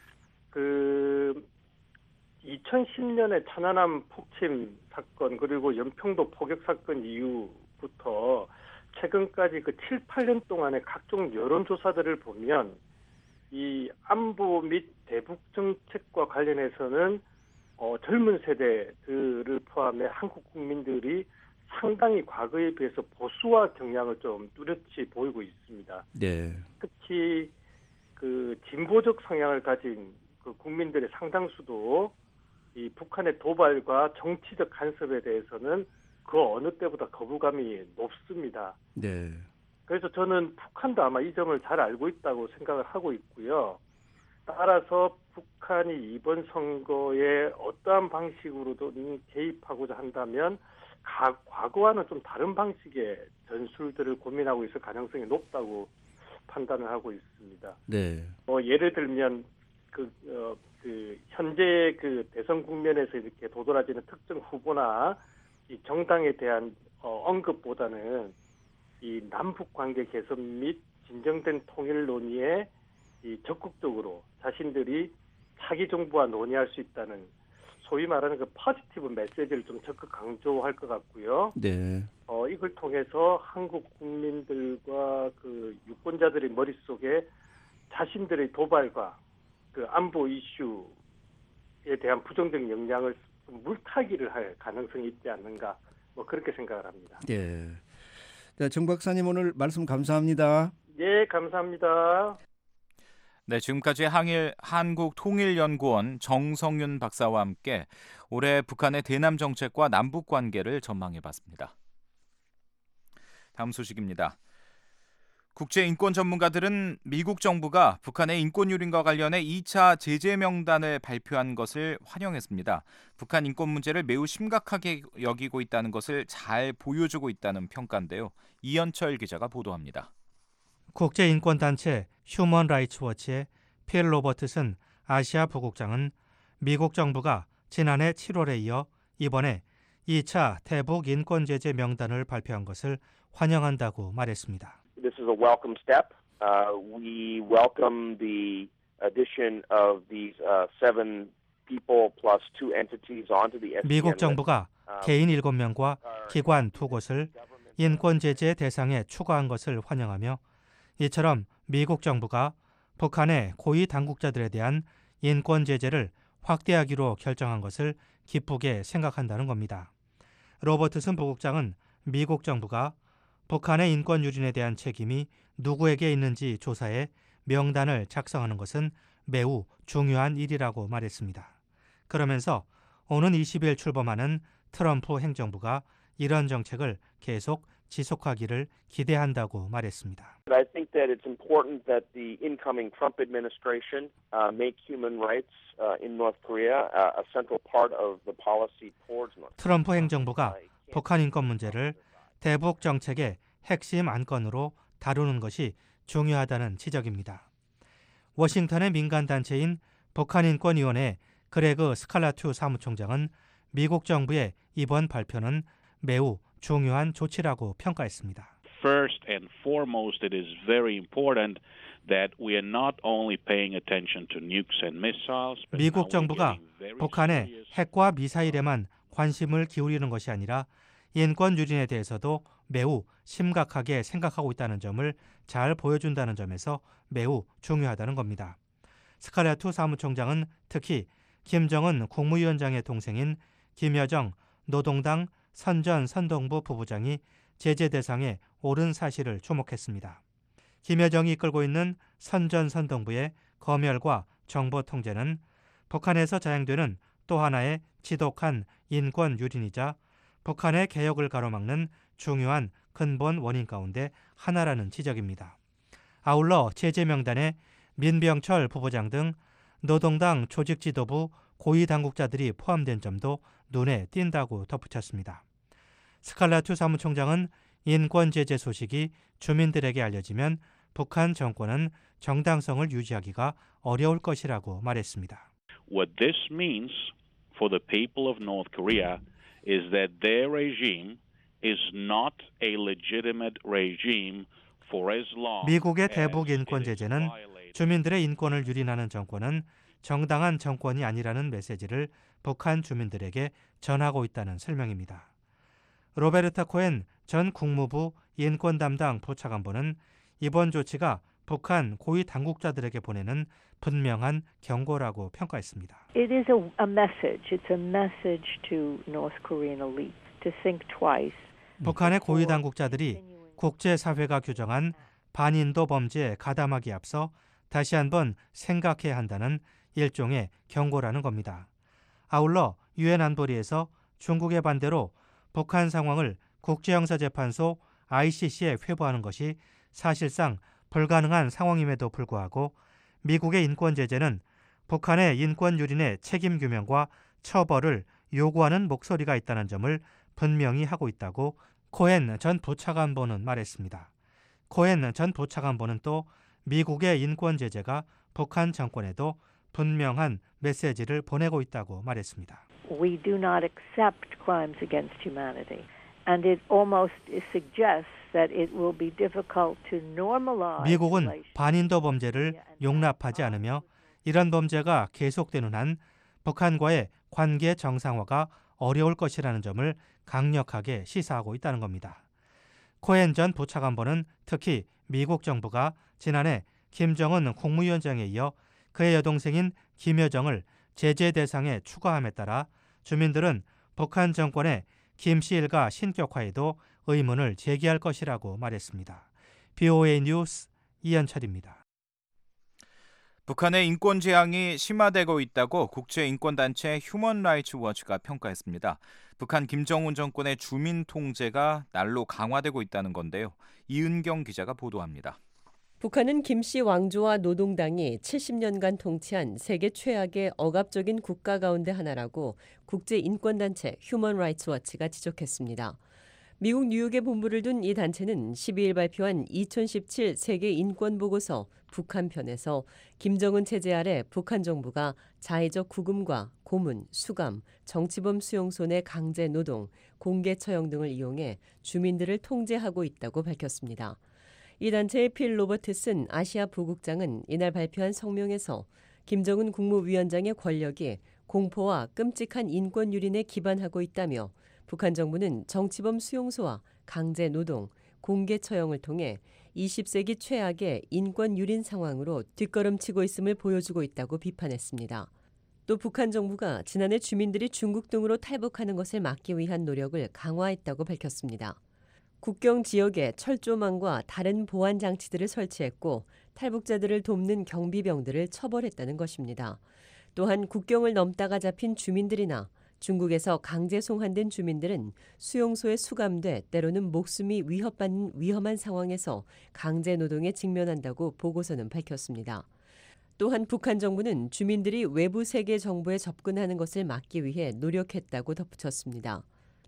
2010년에 천안함 폭침 사건 그리고 연평도 포격 사건 이후부터 최근까지 그 7, 8년 동안의 각종 여론조사들을 보면 이 안보 및 대북 정책과 관련해서는 젊은 세대들을 포함해 한국 국민들이 상당히 과거에 비해서 보수화 경향을 좀 뚜렷이 보이고 있습니다. 네. 특히 그 진보적 성향을 가진 그 국민들의 상당수도 이 북한의 도발과 정치적 간섭에 대해서는 그 어느 때보다 거부감이 높습니다. 네. 그래서 저는 북한도 아마 이 점을 잘 알고 있다고 생각을 하고 있고요. 따라서 북한이 이번 선거에 어떠한 방식으로든 개입하고자 한다면 과거와는 좀 다른 방식의 전술들을 고민하고 있을 가능성이 높다고 판단을 하고 있습니다. 네. 예를 들면 현재 그 대선 국면에서 이렇게 도드라지는 특정 후보나 이 정당에 대한 언급보다는 이 남북 관계 개선 및 진정된 통일 논의에 이 적극적으로 자신들이 차기 정부와 논의할 수 있다는 소위 말하는 그 포지티브 메시지를 좀 적극 강조할 것 같고요. 네. 이걸 통해서 한국 국민들과 그 유권자들의 머릿속에 자신들의 도발과 그 안보 이슈에 대한 부정적 영향을 물타기를 할 가능성이 있지 않는가, 그렇게 생각을 합니다. 네. 자, 정 박사님 오늘 말씀 감사합니다. 예, 감사합니다. 네, 지금까지 한국통일연구원 정성윤 박사와 함께 올해 북한의 대남 정책과 남북 관계를 전망해봤습니다. 다음 소식입니다. 국제인권 전문가들은 미국 정부가 북한의 인권 유린과 관련해 2차 제재 명단을 발표한 것을 환영했습니다. 북한 인권 문제를 매우 심각하게 여기고 있다는 것을 잘 보여주고 있다는 평가인데요. 이현철 기자가 보도합니다. 국제인권단체 휴먼 라이츠 워치의 필 로버트슨 아시아 부국장은 미국 정부가 지난해 7월에 이어 이번에 2차 대북 인권 제재 명단을 발표한 것을 환영한다고 말했습니다. This is a welcome step. We welcome the addition of these 7 people plus 2 entities onto the SDN. 미국 정부가 개인 7명과 기관 2곳을 인권 제재 대상에 추가한 것을 환영하며 이처럼 미국 정부가 북한의 고위 당국자들에 대한 인권 제재를 확대하기로 결정한 것을 기쁘게 생각한다는 겁니다. 로버트슨 부국장은 미국 정부가 북한의 인권 유린에 대한 책임이 누구에게 있는지 조사해 명단을 작성하는 것은 매우 중요한 일이라고 말했습니다. 그러면서 오는 20일 출범하는 트럼프 행정부가 이런 정책을 계속 지속하기를 기대한다고 말했습니다. I think that it's important that the incoming Trump administration make human rights in North Korea a central part of the policy towards North Korea. 트럼프 행정부가 북한 인권 문제를 대북 정책의 핵심 안건으로 다루는 것이 중요하다는 지적입니다. 워싱턴의 민간단체인 북한인권위원회 그레그 스칼라투 사무총장은 미국 정부의 이번 발표는 매우 중요한 조치라고 평가했습니다. First and foremost, it is very important that we are not only paying attention to nukes and missiles, but 미국 정부가 북한의 핵과 미사일에만 관심을 기울이는 것이 아니라 인권 유린에 대해서도 매우 심각하게 생각하고 있다는 점을 잘 보여준다는 점에서 매우 중요하다는 겁니다. 스칼라투 사무총장은 특히 김정은 국무위원장의 동생인 김여정 노동당 선전 선동부 부부장이 제재 대상에 오른 사실을 주목했습니다. 김여정이 이끌고 있는 선전 선동부의 검열과 정보 통제는 북한에서 자행되는 또 하나의 지독한 인권 유린이자 북한의 개혁을 가로막는 중요한 근본 원인 가운데 하나라는 지적입니다. 아울러 제재 명단에 민병철 부부장 등 노동당 조직 지도부 고위 당국자들이 포함된 점도 눈에 띈다고 덧붙였습니다. 스칼라투 사무총장은 인권 제재 소식이 주민들에게 알려지면 북한 정권은 정당성을 유지하기가 어려울 것이라고 말했습니다. What this means for the people of North Korea is that their regime is not a legitimate regime for as long 미국의 대북 인권 제재는 주민들의 인권을 유린하는 정권은 정당한 정권이 아니라는 메시지를 북한 주민들에게 전하고 있다는 설명입니다. 로베르타 코엔 전 국무부 인권 담당 부차관보는 이번 조치가 북한 고위 당국자들에게 보내는 분명한 경고라고 평가했습니다. It is a message. It's a message to North Korean elites to think twice. 북한의 고위 당국자들이 국제사회가 규정한 반인도 범죄에 가담하기에 앞서 다시 한번 생각해야 한다는 일종의 경고라는 겁니다. 아울러 유엔 안보리에서 중국의 반대로 북한 상황을 국제형사재판소 ICC에 회부하는 것이 사실상 불가능한 상황임에도 불구하고 미국의 인권 제재는 북한의 인권 유린의 책임 규명과 처벌을 요구하는 목소리가 있다는 점을 분명히 하고 있다고 코엔 전 부차관보는 말했습니다. 코엔 전 부차관보는 또 미국의 인권 제재가 북한 정권에도 분명한 메시지를 보내고 있다고 말했습니다. We do not accept crimes against humanity, and it almost suggests that it will be difficult to normalize. 미국은 반인도 범죄를 용납하지 않으며 이런 범죄가 계속되는 한 북한과의 관계 정상화가 어려울 것이라는 점을 강력하게 시사하고 있다는 겁니다. 코엔 전 부차관보는 특히 미국 정부가 지난해 김정은 국무위원장에 이어 그의 여동생인 김여정을 제재 대상에 추가함에 따라 주민들은 북한 정권의 김씨 일가 신격화에도 의문을 제기할 것이라고 말했습니다. BOA 뉴스 이현철입니다. 북한의 인권 재앙이 심화되고 있다고 국제인권단체 휴먼 라이츠 워치가 평가했습니다. 북한 김정은 정권의 주민 통제가 날로 강화되고 있다는 건데요. 이은경 기자가 보도합니다. 북한은 김씨 왕조와 노동당이 70년간 통치한 세계 최악의 억압적인 국가 가운데 하나라고 국제인권단체 휴먼 라이츠 워치가 지적했습니다. 미국 뉴욕에 본부를 둔 이 단체는 12일 발표한 2017 세계 인권 보고서 북한 편에서 김정은 체제 아래 북한 정부가 자의적 구금과 고문, 수감, 정치범 수용소 내 강제 노동, 공개 처형 등을 이용해 주민들을 통제하고 있다고 밝혔습니다. 이 단체의 필 로버트슨 아시아 부국장은 이날 발표한 성명에서 김정은 국무위원장의 권력이 공포와 끔찍한 인권 유린에 기반하고 있다며 북한 정부는 정치범 수용소와 강제 노동, 공개 처형을 통해 20세기 최악의 인권 유린 상황으로 뒷걸음치고 있음을 보여주고 있다고 비판했습니다. 또 북한 정부가 지난해 주민들이 중국 등으로 탈북하는 것을 막기 위한 노력을 강화했다고 밝혔습니다. 국경 지역에 철조망과 다른 보안 장치들을 설치했고 탈북자들을 돕는 경비병들을 처벌했다는 것입니다. 또한 국경을 넘다가 잡힌 주민들이나 중국에서 강제 송환된 주민들은 수용소에 수감돼 때로는 목숨이 위협받는 위험한 상황에서 강제 노동에 직면한다고 보고서는 밝혔습니다. 또한 북한 정부는 주민들이 외부 세계 정보에 접근하는 것을 막기 위해 노력했다고 덧붙였습니다.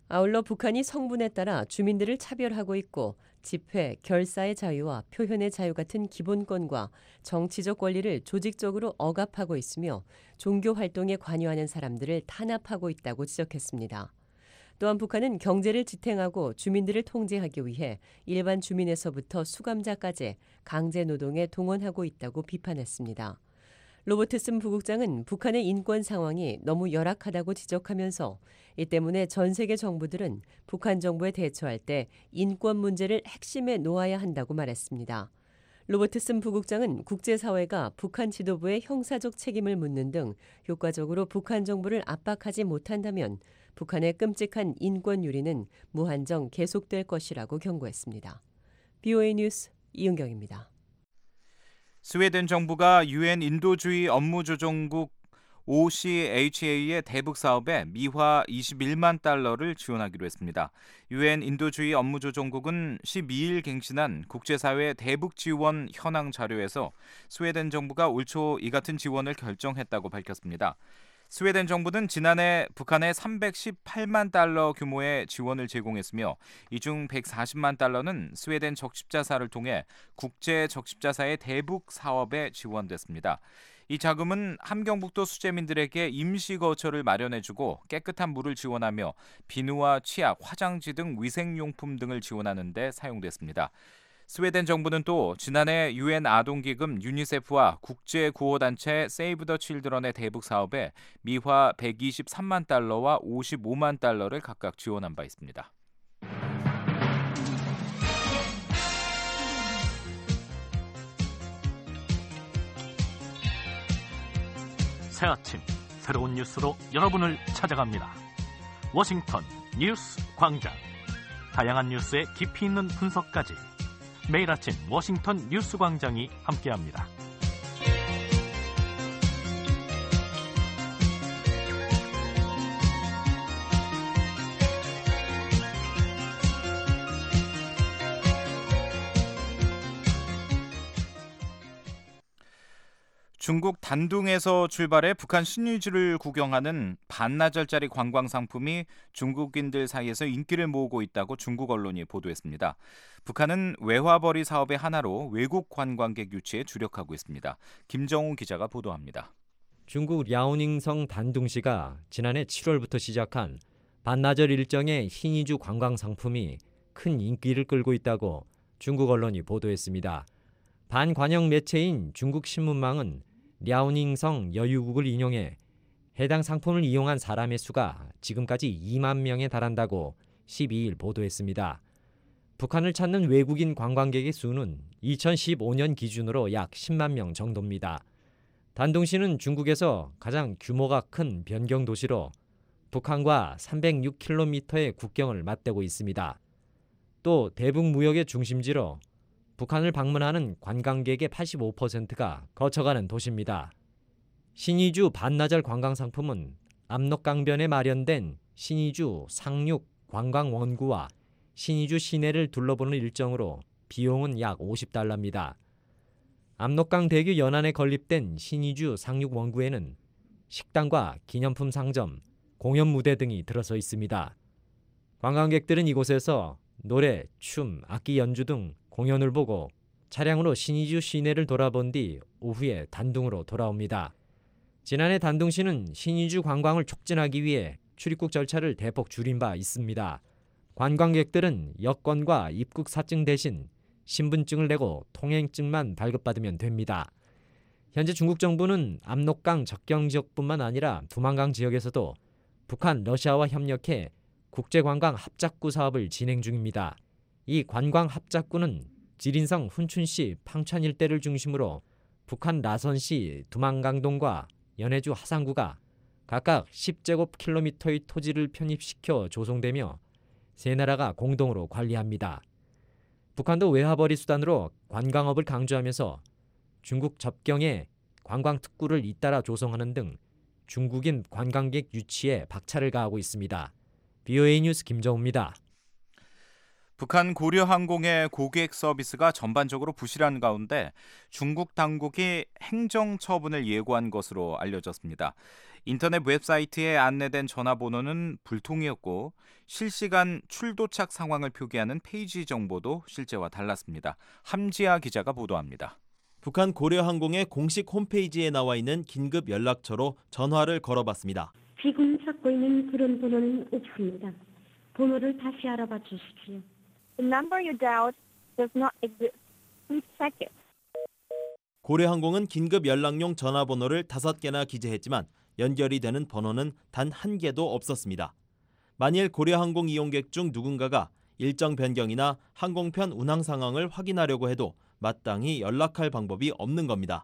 아울러 북한이 성분에 따라 주민들을 차별하고 있고 집회, 결사의 자유와 표현의 자유 같은 기본권과 정치적 권리를 조직적으로 억압하고 있으며 종교 활동에 관여하는 사람들을 탄압하고 있다고 지적했습니다. 또한 북한은 경제를 지탱하고 주민들을 통제하기 위해 일반 주민에서부터 수감자까지 강제 노동에 동원하고 있다고 비판했습니다. 로버트슨 부국장은 북한의 인권 상황이 너무 열악하다고 지적하면서 이 때문에 전 세계 정부들은 북한 정부에 대처할 때 인권 문제를 핵심에 놓아야 한다고 말했습니다. 로버트슨 부국장은 국제사회가 북한 지도부의 형사적 책임을 묻는 등 효과적으로 북한 정부를 압박하지 못한다면 북한의 끔찍한 인권 유린은 무한정 계속될 것이라고 경고했습니다. BOA 뉴스 이은경입니다. 스웨덴 정부가 유엔 인도주의 업무조정국 OCHA의 대북 사업에 미화 21만 달러를 지원하기로 했습니다. 유엔 인도주의 업무조정국은 12일 갱신한 국제사회 대북 지원 현황 자료에서 스웨덴 정부가 올 초 이 같은 지원을 결정했다고 밝혔습니다. 스웨덴 정부는 지난해 북한에 318만 달러 규모의 지원을 제공했으며 이 중 140만 달러는 스웨덴 적십자사를 통해 국제 적십자사의 대북 사업에 지원됐습니다. 이 자금은 함경북도 수재민들에게 임시 거처를 마련해주고 깨끗한 물을 지원하며 비누와 치약, 화장지 등 위생용품 등을 지원하는 데 사용됐습니다. 스웨덴 정부는 또 지난해 유엔 아동기금 유니세프와 국제구호단체 세이브 더 칠드런의 대북 사업에 미화 123만 달러와 55만 달러를 각각 지원한 바 있습니다. 새 아침 새로운 뉴스로 여러분을 찾아갑니다. 워싱턴 뉴스 광장. 다양한 뉴스의 깊이 있는 분석까지 매일 아침 워싱턴 뉴스 광장이 함께합니다. 중국 단둥에서 출발해 북한 신의주를 구경하는 반나절짜리 관광 상품이 중국인들 사이에서 인기를 모으고 있다고 중국 언론이 보도했습니다. 북한은 외화벌이 사업의 하나로 외국 관광객 유치에 주력하고 있습니다. 김정우 기자가 보도합니다. 중국 랴오닝성 단둥시가 지난해 7월부터 시작한 반나절 일정의 신의주 관광 상품이 큰 인기를 끌고 있다고 중국 언론이 보도했습니다. 반관영 매체인 중국 신문망은 랴오닝성 여유국을 인용해 해당 상품을 이용한 사람의 수가 지금까지 2만 명에 달한다고 12일 보도했습니다. 북한을 찾는 외국인 관광객의 수는 2015년 기준으로 약 10만 명 정도입니다. 단둥시는 중국에서 가장 규모가 큰 변경 도시로 북한과 306km의 국경을 맞대고 있습니다. 또 대북 무역의 중심지로 북한을 방문하는 관광객의 85%가 거쳐가는 도시입니다. 신의주 반나절 관광 상품은 압록강변에 마련된 신의주 상륙 관광 원구와 신의주 시내를 둘러보는 일정으로 비용은 약 $50입니다. 압록강 대교 연안에 건립된 신의주 상륙 원구에는 식당과 기념품 상점, 공연 무대 등이 들어서 있습니다. 관광객들은 이곳에서 노래, 춤, 악기 연주 등 공연을 보고 차량으로 신의주 시내를 돌아본 뒤 오후에 단둥으로 돌아옵니다. 지난해 단둥시는 신의주 관광을 촉진하기 위해 출입국 절차를 대폭 줄인 바 있습니다. 관광객들은 여권과 입국 사증 대신 신분증을 내고 통행증만 발급받으면 됩니다. 현재 중국 정부는 압록강 접경 지역뿐만 아니라 두만강 지역에서도 북한, 러시아와 협력해 국제관광 합작구 사업을 진행 중입니다. 이 관광 합작구는 지린성 훈춘시 팡천 일대를 중심으로 북한 라선시 두만강동과 연해주 하상구가 각각 10제곱킬로미터의 토지를 편입시켜 조성되며 세 나라가 공동으로 관리합니다. 북한도 외화벌이 수단으로 관광업을 강조하면서 중국 접경에 관광특구를 잇따라 조성하는 등 중국인 관광객 유치에 박차를 가하고 있습니다. BOA 뉴스 김정우입니다. 북한 고려항공의 고객 서비스가 전반적으로 부실한 가운데 중국 당국이 행정처분을 예고한 것으로 알려졌습니다. 인터넷 웹사이트에 안내된 전화번호는 불통이었고 실시간 출도착 상황을 표기하는 페이지 정보도 실제와 달랐습니다. 함지아 기자가 보도합니다. 북한 고려항공의 공식 홈페이지에 나와 있는 긴급 연락처로 전화를 걸어봤습니다. 지금 찾고 있는 그런 번호는 없습니다. 번호를 다시 알아봐 주십시오. The number you dialed does not exist. Please check it. 고려항공은 긴급 연락용 전화번호를 5개나 기재했지만 연결이 되는 번호는 단 1개도 없었습니다. 만일 고려항공 이용객 중 누군가가 일정 변경이나 항공편 운항 상황을 확인하려고 해도 마땅히 연락할 방법이 없는 겁니다.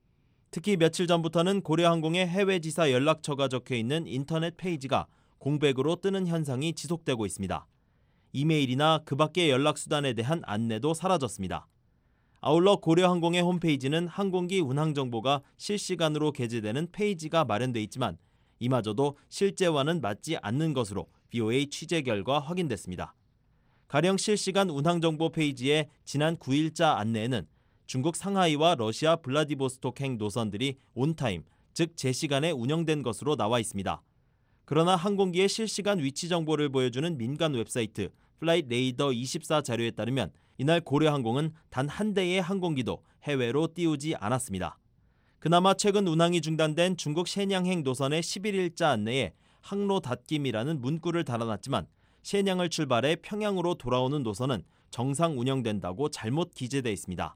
특히 며칠 전부터는 고려항공의 해외지사 연락처가 적혀있는 인터넷 페이지가 공백으로 뜨는 현상이 지속되고 있습니다. 이메일이나 그 밖의 연락수단에 대한 안내도 사라졌습니다. 아울러 고려항공의 홈페이지는 항공기 운항 정보가 실시간으로 게재되는 페이지가 마련돼 있지만 이마저도 실제와는 맞지 않는 것으로 VOA 취재 결과 확인됐습니다. 가령 실시간 운항 정보 페이지의 지난 9일자 안내에는 중국 상하이와 러시아 블라디보스톡행 노선들이 온타임, 즉 제시간에 운영된 것으로 나와 있습니다. 그러나 항공기의 실시간 위치 정보를 보여주는 민간 웹사이트 플라잇 레이더 24 자료에 따르면 이날 고려항공은 단 한 대의 항공기도 해외로 띄우지 않았습니다. 그나마 최근 운항이 중단된 중국 셰냥행 노선의 11일자 안내에 항로 닫김이라는 문구를 달아놨지만 셰냥을 출발해 평양으로 돌아오는 노선은 정상 운영된다고 잘못 기재돼 있습니다.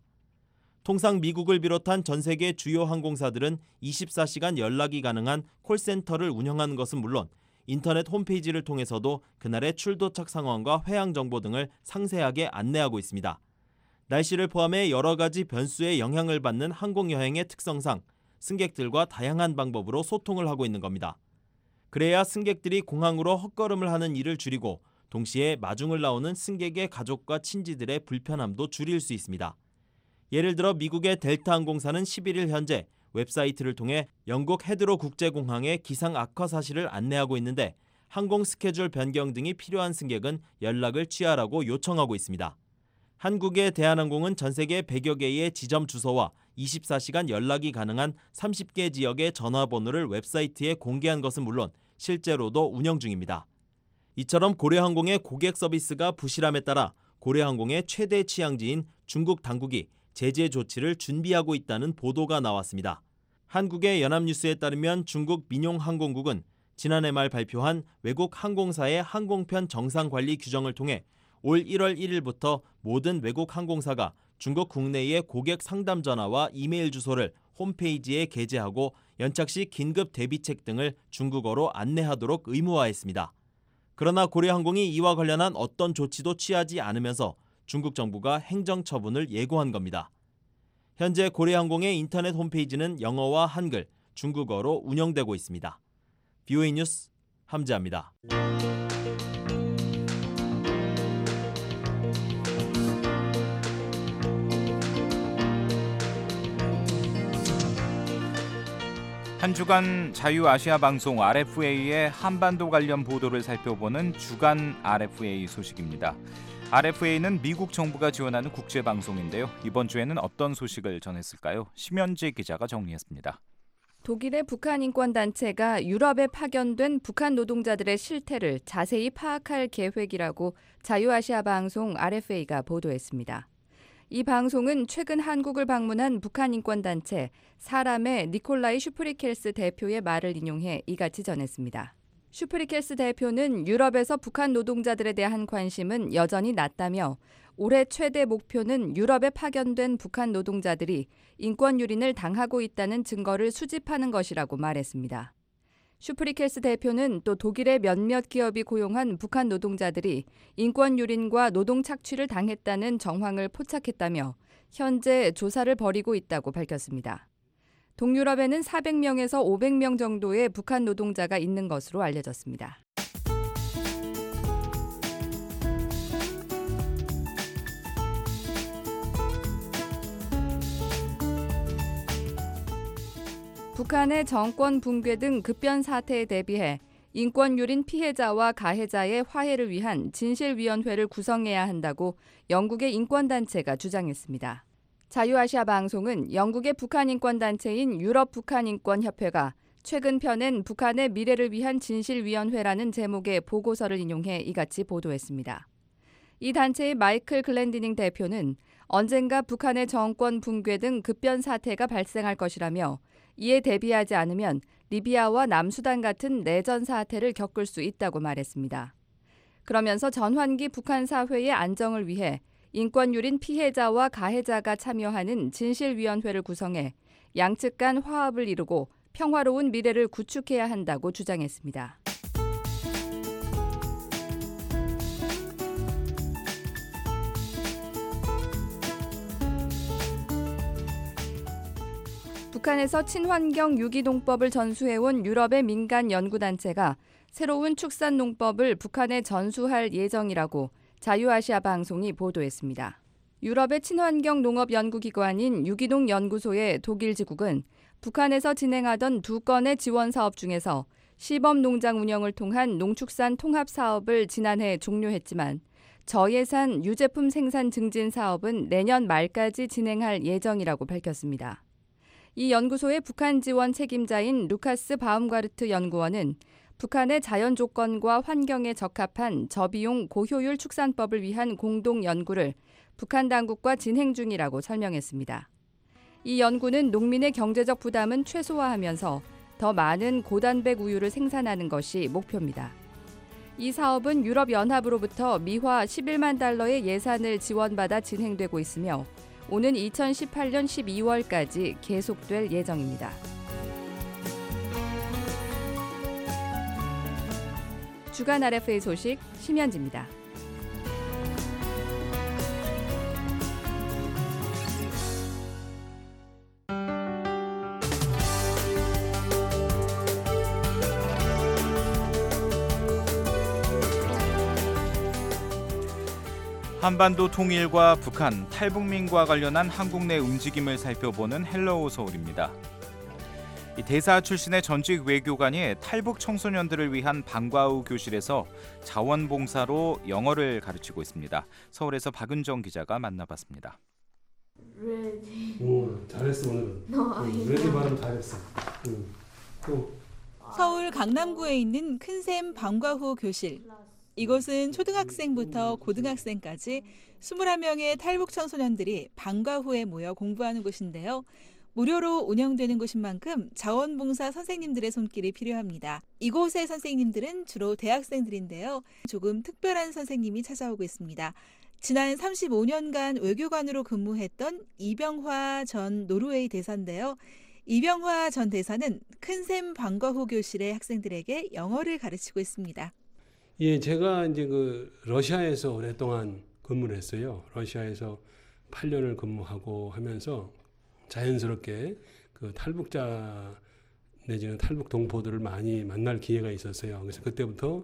통상 미국을 비롯한 전 세계 주요 항공사들은 24시간 연락이 가능한 콜센터를 운영하는 것은 물론 인터넷 홈페이지를 통해서도 그날의 출도착 상황과 회항 정보 등을 상세하게 안내하고 있습니다. 날씨를 포함해 여러 가지 변수에 영향을 받는 항공여행의 특성상 승객들과 다양한 방법으로 소통을 하고 있는 겁니다. 그래야 승객들이 공항으로 헛걸음을 하는 일을 줄이고 동시에 마중을 나오는 승객의 가족과 친지들의 불편함도 줄일 수 있습니다. 예를 들어 미국의 델타 항공사는 11일 현재 웹사이트를 통해 영국 헤드로 국제공항의 기상 악화 사실을 안내하고 있는데 항공 스케줄 변경 등이 필요한 승객은 연락을 취하라고 요청하고 있습니다. 한국의 대한항공은 전 세계 100여 개의 지점 주소와 24시간 연락이 가능한 30개 지역의 전화번호를 웹사이트에 공개한 것은 물론 실제로도 운영 중입니다. 이처럼 고려항공의 고객 서비스가 부실함에 따라 고려항공의 최대 취향지인 중국 당국이 제재 조치를 준비하고 있다는 보도가 나왔습니다. 한국의 연합뉴스에 따르면 중국 민용항공국은 지난해 말 발표한 외국 항공사의 항공편 정상관리 규정을 통해 올 1월 1일부터 모든 외국 항공사가 중국 국내의 고객 상담 전화와 이메일 주소를 홈페이지에 게재하고 연착 시 긴급 대비책 등을 중국어로 안내하도록 의무화했습니다. 그러나 고려항공이 이와 관련한 어떤 조치도 취하지 않으면서 중국 정부가 행정처분을 예고한 겁니다. 현재 고려항공의 인터넷 홈페이지는 영어와 한글, 중국어로 운영되고 있습니다. VOA 뉴스 함지아입니다. 한 주간 자유아시아 방송 RFA의 한반도 관련 보도를 살펴보는 주간 RFA 소식입니다. RFA는 미국 정부가 지원하는 국제방송인데요. 이번 주에는 어떤 소식을 전했을까요? 심현지 기자가 정리했습니다. 독일의 북한 인권단체가 유럽에 파견된 북한 노동자들의 실태를 자세히 파악할 계획이라고 자유아시아 방송 RFA가 보도했습니다. 이 방송은 최근 한국을 방문한 북한 인권단체 사람의 니콜라이 슈프리켈스 대표의 말을 인용해 이같이 전했습니다. 슈프리켈스 대표는 유럽에서 북한 노동자들에 대한 관심은 여전히 낮다며 올해 최대 목표는 유럽에 파견된 북한 노동자들이 인권 유린을 당하고 있다는 증거를 수집하는 것이라고 말했습니다. 슈프리켈스 대표는 또 독일의 몇몇 기업이 고용한 북한 노동자들이 인권 유린과 노동 착취를 당했다는 정황을 포착했다며 현재 조사를 벌이고 있다고 밝혔습니다. 동유럽에는 400명에서 500명 정도의 북한 노동자가 있는 것으로 알려졌습니다. 북한의 정권 붕괴 등 급변 사태에 대비해 인권 유린 피해자와 가해자의 화해를 위한 진실위원회를 구성해야 한다고 영국의 인권단체가 주장했습니다. 자유아시아 방송은 영국의 북한 인권단체인 유럽 북한 인권 협회가 최근 펴낸 북한의 미래를 위한 진실위원회라는 제목의 보고서를 인용해 이같이 보도했습니다. 이 단체의 마이클 글랜디닝 대표는 언젠가 북한의 정권 붕괴 등 급변 사태가 발생할 것이라며 이에 대비하지 않으면 리비아와 남수단 같은 내전 사태를 겪을 수 있다고 말했습니다. 그러면서 전환기 북한 사회의 안정을 위해 인권유린 피해자와 가해자가 참여하는 진실위원회를 구성해 양측 간 화합을 이루고 평화로운 미래를 구축해야 한다고 주장했습니다. 북한에서 친환경 유기농법을 전수해온 유럽의 민간 연구단체가 새로운 축산농법을 북한에 전수할 예정이라고 자유아시아 방송이 보도했습니다. 유럽의 친환경 농업 연구기관인 유기농 연구소의 독일 지국은 북한에서 진행하던 2건의 지원 사업 중에서 시범 농장 운영을 통한 농축산 통합 사업을 지난해 종료했지만 저예산 유제품 생산 증진 사업은 내년 말까지 진행할 예정이라고 밝혔습니다. 이 연구소의 북한 지원 책임자인 루카스 바움가르트 연구원은 북한의 자연 조건과 환경에 적합한 저비용 고효율 축산법을 위한 공동 연구를 북한 당국과 진행 중이라고 설명했습니다. 이 연구는 농민의 경제적 부담은 최소화하면서 더 많은 고단백 우유를 생산하는 것이 목표입니다. 이 사업은 유럽연합으로부터 미화 11만 달러의 예산을 지원받아 진행되고 있으며 오는 2018년 12월까지 계속될 예정입니다. 주간 RFA 소식 심현지입니다. 한반도 통일과 북한, 탈북민과 관련한 한국 내 움직임을 살펴보는 헬로우 서울입니다. 이 대사 출신의 전직 외교관이 탈북 청소년들을 위한 방과 후 교실에서 자원봉사로 영어를 가르치고 있습니다. 서울에서 박은정 기자가 만나봤습니다. 오, 잘했어 오늘은. 레디 발음 잘했어. 또. 서울 강남구에 있는 큰샘 방과 후 교실. 이곳은 초등학생부터 고등학생까지 21명의 탈북 청소년들이 방과 후에 모여 공부하는 곳인데요. 무료로 운영되는 곳인 만큼 자원봉사 선생님들의 손길이 필요합니다. 이곳의 선생님들은 주로 대학생들인데요. 조금 특별한 선생님이 찾아오고 있습니다. 지난 35년간 외교관으로 근무했던 이병화 전 노르웨이 대사인데요. 이병화 전 대사는 큰샘 방과 후 교실의 학생들에게 영어를 가르치고 있습니다. 예, 제가 이제 러시아에서 오랫동안 근무를 했어요. 러시아에서 8년을 근무하고 하면서 자연스럽게 탈북자 내지는 탈북 동포들을 많이 만날 기회가 있었어요. 그래서 그때부터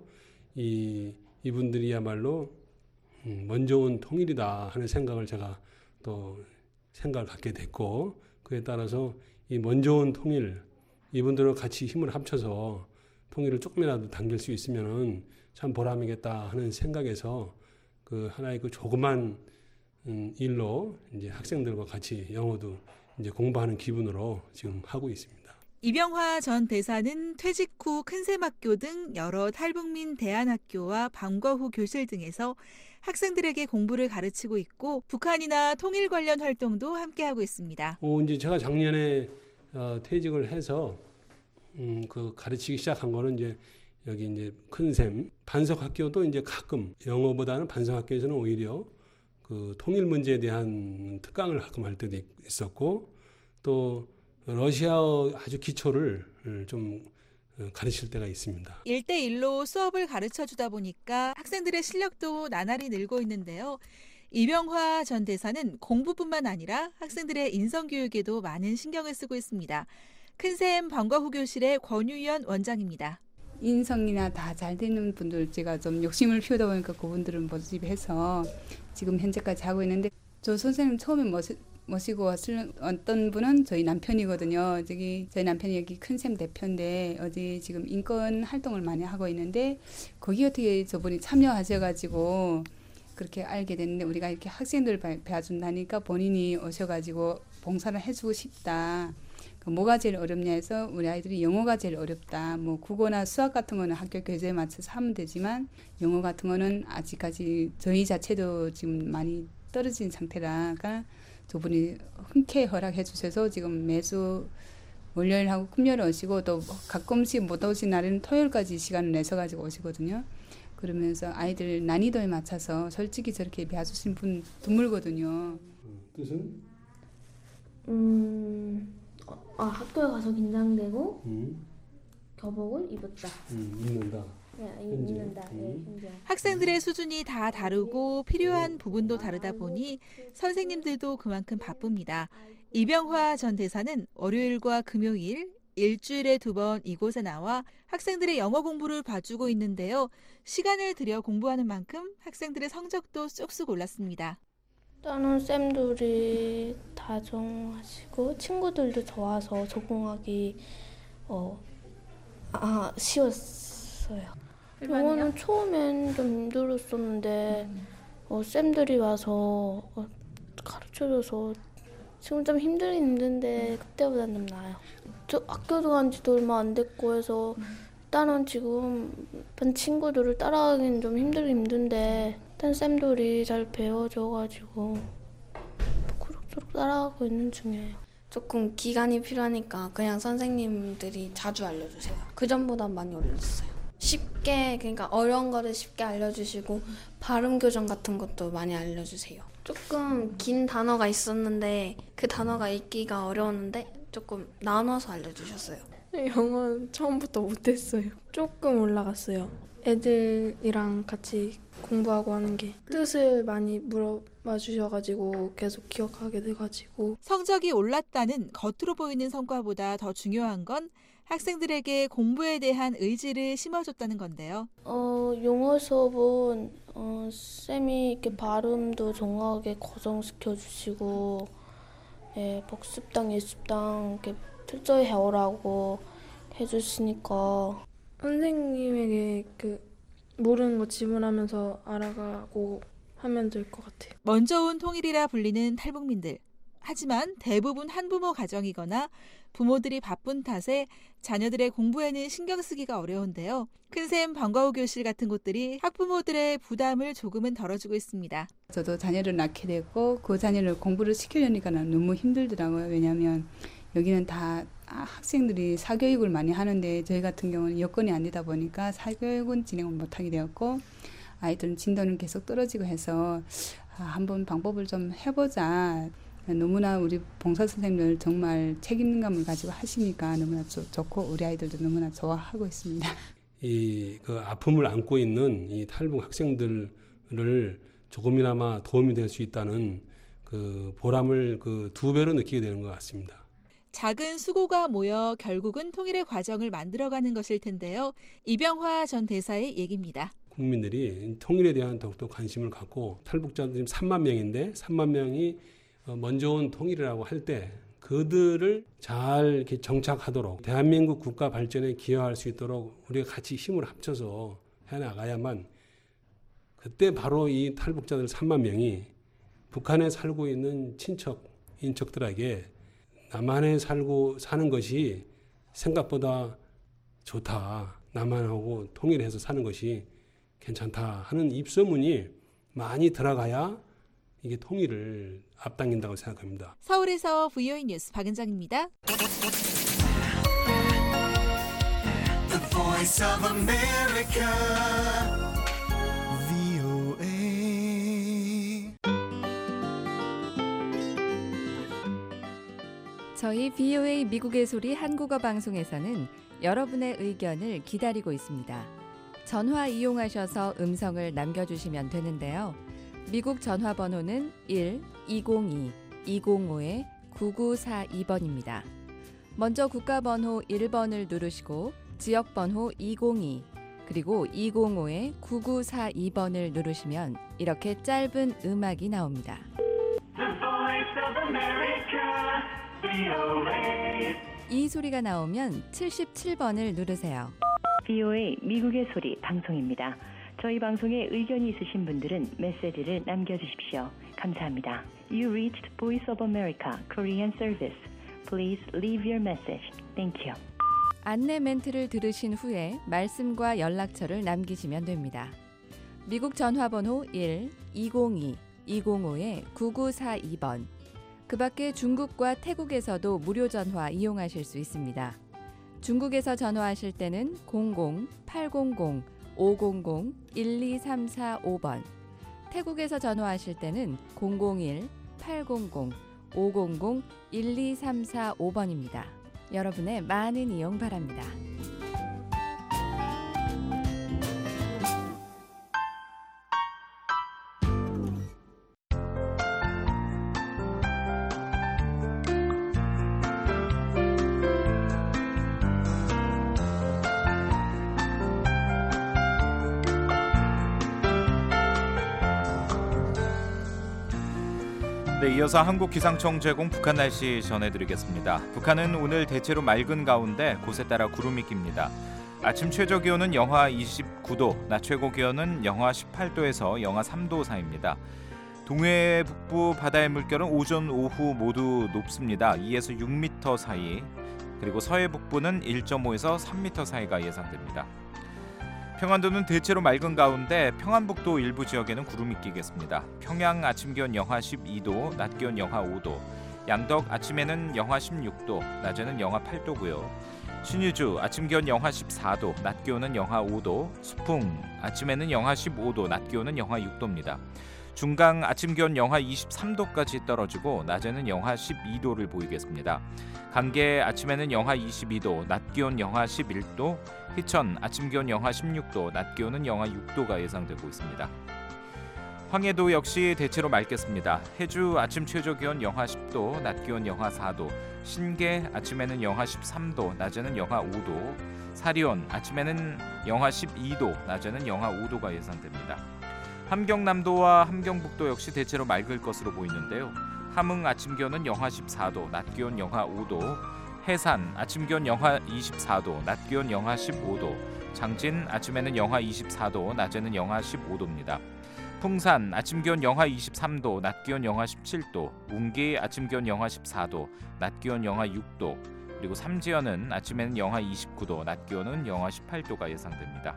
이분들이야말로 먼저 온 통일이다 하는 생각을 제가 또 생각을 갖게 됐고, 그에 따라서 이 먼저 온 통일, 이분들과 같이 힘을 합쳐서 통일을 조금이라도 당길 수 있으면은 참 보람이겠다 하는 생각에서 하나의 조그만 일로 이제 학생들과 같이 영어도 이제 공부하는 기분으로 지금 하고 있습니다. 이병화 전 대사는 퇴직 후 큰샘학교 등 여러 탈북민 대안학교와 방과 후 교실 등에서 학생들에게 공부를 가르치고 있고 북한이나 통일 관련 활동도 함께하고 있습니다. 이제 제가 작년에 퇴직을 해서 가르치기 시작한 거는 이제 여기 이제 큰샘 반석학교도 이제 가끔 영어보다는 반석학교에서는 오히려 통일 문제에 대한 특강을 가끔 할 때도 있었고, 또 러시아어 아주 기초를 좀 가르칠 때가 있습니다. 1대1로 수업을 가르쳐 주다 보니까 학생들의 실력도 나날이 늘고 있는데요. 이병화 전 대사는 공부뿐만 아니라 학생들의 인성교육에도 많은 신경을 쓰고 있습니다. 큰샘 방과 후 교실의 권유연 원장입니다. 인성이나 다 잘 되는 분들 제가 좀 욕심을 피우다 보니까 그분들은 모집해서 지금 현재까지 하고 있는데, 저 선생님 처음에 모시고 왔을 어떤 분은 저희 남편이거든요. 저희 남편이 여기 큰샘 대표인데 어디 지금 인권 활동을 많이 하고 있는데 거기 어떻게 저분이 참여하셔가지고 그렇게 알게 됐는데, 우리가 이렇게 학생들 배워준다니까 본인이 오셔가지고 봉사를 해주고 싶다. 뭐가 제일 어렵냐 해서 우리 아이들이 영어가 제일 어렵다. 뭐 국어나 수학 같은 거는 학교 교재에 맞춰서 하면 되지만 영어 같은 거는 아직까지 저희 자체도 지금 많이 떨어진 상태라가 두 분이 흔쾌히 허락해 주셔서 지금 매주 월요일하고 금요일 오시고 또 가끔씩 못 오신 날에는 토요일까지 시간을 내서 가지고 오시거든요. 그러면서 아이들 난이도에 맞춰서 솔직히 저렇게 배워주신 분 드물거든요. 뜻은? 학교에 가서 긴장되고 교복을 입었다. 입는다. 입는다. 학생들의 수준이 다 다르고 필요한 부분도 다르다 보니 선생님들도 그만큼 바쁩니다. 이병화 전 대사는 월요일과 금요일 일주일에 2번 이곳에 나와 학생들의 영어 공부를 봐주고 있는데요. 시간을 들여 공부하는 만큼 학생들의 성적도 쑥쑥 올랐습니다. 다른 쌤들이 다정하시고 친구들도 좋아서 적응하기 쉬웠어요. 영어는 처음엔 좀 힘들었었는데 쌤들이 와서 가르쳐줘서 지금 좀 힘든데 그때보다는 좀 나아요. 저 학교도 간 지도 얼마 안 됐고 해서 일단은 지금 반 친구들을 따라가기는 좀 힘든데 일단 쌤들이 잘 배워줘가지고 그럭저럭 따라가고 있는 중이에요. 조금 기간이 필요하니까 그냥 선생님들이 자주 알려주세요. 그전보다 많이 올렸어요. 쉽게, 그러니까 어려운 거를 쉽게 알려주시고 발음 교정 같은 것도 많이 알려주세요. 조금 긴 단어가 있었는데 그 단어가 읽기가 어려웠는데 조금 나눠서 알려주셨어요. 영어는 처음부터 못했어요. 조금 올라갔어요. 애들이랑 같이 공부하고 하는 게 뜻을 많이 물어봐 주셔가지고 계속 기억하게 돼가지고. 성적이 올랐다는 겉으로 보이는 성과보다 더 중요한 건 학생들에게 공부에 대한 의지를 심어줬다는 건데요. 영어 수업은 쌤이 이렇게 발음도 정확하게 고정시켜 주시고 복습당, 예습당 이렇게 철저히 해오라고 해주시니까 선생님에게 모르는 거 질문하면서 알아가고 하면 될 것 같아요. 먼저 온 통일이라 불리는 탈북민들. 하지만 대부분 한부모 가정이거나 부모들이 바쁜 탓에 자녀들의 공부에는 신경 쓰기가 어려운데요. 큰샘 방과후 교실 같은 곳들이 학부모들의 부담을 조금은 덜어주고 있습니다. 저도 자녀를 낳게 됐고 그 자녀를 공부를 시키려니까 너무 힘들더라고요. 왜냐하면 여기는 다 학생들이 사교육을 많이 하는데 저희 같은 경우는 여건이 안 되다 보니까 사교육은 진행을 못하게 되었고 아이들은 진도는 계속 떨어지고 해서 한번 방법을 좀 해보자. 너무나 우리 봉사 선생님들 정말 책임감을 가지고 하시니까 너무나 좋고 우리 아이들도 너무나 좋아하고 있습니다. 그 아픔을 안고 있는 이 탈북 학생들을 조금이나마 도움이 될 수 있다는 그 보람을 2배로 느끼게 되는 것 같습니다. 작은 수고가 모여 결국은 통일의 과정을 만들어가는 것일 텐데요. 이병화 전 대사의 얘기입니다. 국민들이 통일에 대한 더욱더 관심을 갖고 탈북자들 지금 3만 명인데 3만 명이 먼저 온 통일이라고 할 때 그들을 잘 이렇게 정착하도록 대한민국 국가 발전에 기여할 수 있도록 우리가 같이 힘을 합쳐서 해나가야만 그때 바로 이 탈북자들 3만 명이 북한에 살고 있는 친척, 인척들에게 남한에 사는 것이 생각보다 좋다. 남한하고 통일해서 사는 것이 괜찮다 하는 입소문이 많이 들어가야 이게 통일을 앞당긴다고 생각합니다. 서울에서 VOA 뉴스 박은정입니다. The Voice of America, VOA. 저희 VOA 미국의 소리 한국어 방송에서는 여러분의 의견을 기다리고 있습니다. 전화 이용하셔서 음성을 남겨주시면 되는데요. 미국 전화번호는 1-202-205-9942번입니다. 먼저 국가번호 1번을 누르시고 지역번호 202 그리고 205-9942번을 누르시면 이렇게 짧은 음악이 나옵니다. 이 소리가 나오면 77번을 누르세요. VOA 미국의 소리 방송입니다. 저희 방송에 의견이 있으신 분들은 메시지를 남겨주십시오. 감사합니다. You reached Voice of America Korean Service. Please leave your message. Thank you. 안내 멘트를 들으신 후에 말씀과 연락처를 남기시면 됩니다. 미국 전화번호 1-202-205-9942번. 그 밖에 중국과 태국에서도 무료 전화 이용하실 수 있습니다. 중국에서 전화하실 때는 00-800-500-12345번, 태국에서 전화하실 때는 001-800-500-12345번입니다. 여러분의 많은 이용 바랍니다. 네, 이어서 한국기상청 제공 북한 날씨 전해드리겠습니다. 북한은 오늘 대체로 맑은 가운데 곳에 따라 구름이 낍니다. 아침 최저 기온은 영하 29도, 낮 최고 기온은 영하 18도에서 영하 3도 사이입니다. 동해 북부 바다의 물결은 오전, 오후 모두 높습니다. 2에서 6m 사이, 그리고 서해 북부는 1.5에서 3m 사이가 예상됩니다. 평안도는 대체로 맑은 가운데 평안북도 일부 지역에는 구름이 끼겠습니다. 평양 아침 기온 영하 12도, 낮 기온 영하 5도, 양덕 아침에는 영하 16도, 낮에는 영하 8도고요. 신의주 아침 기온 영하 14도, 낮 기온은 영하 5도, 수풍 아침에는 영하 15도, 낮 기온은 영하 6도입니다. 중강 아침 기온 영하 23도까지 떨어지고 낮에는 영하 12도를 보이겠습니다. 감계 아침에는 영하 22도, 낮 기온 영하 11도, 희천 아침 기온 영하 16도, 낮 기온은 영하 6도가 예상되고 있습니다. 황해도 역시 대체로 맑겠습니다. 해주 아침 최저 기온 영하 10도, 낮 기온 영하 4도, 신계 아침에는 영하 13도, 낮에는 영하 5도, 사리온 아침에는 영하 12도, 낮에는 영하 5도가 예상됩니다. 함경남도와 함경북도 역시 대체로 맑을 것으로 보이는데요. 함흥 아침 기온은 영하 14도, 낮 기온 영하 5도, 해산 아침 기온 영하 24도, 낮 기온 영하 15도, 장진 아침에는 영하 24도, 낮에는 영하 15도입니다. 풍산 아침 기온 영하 23도, 낮 기온 영하 17도, 웅기 아침 기온 영하 14도, 낮 기온 영하 6도, 그리고 삼지연은 아침에는 영하 29도, 낮 기온은 영하 18도가 예상됩니다.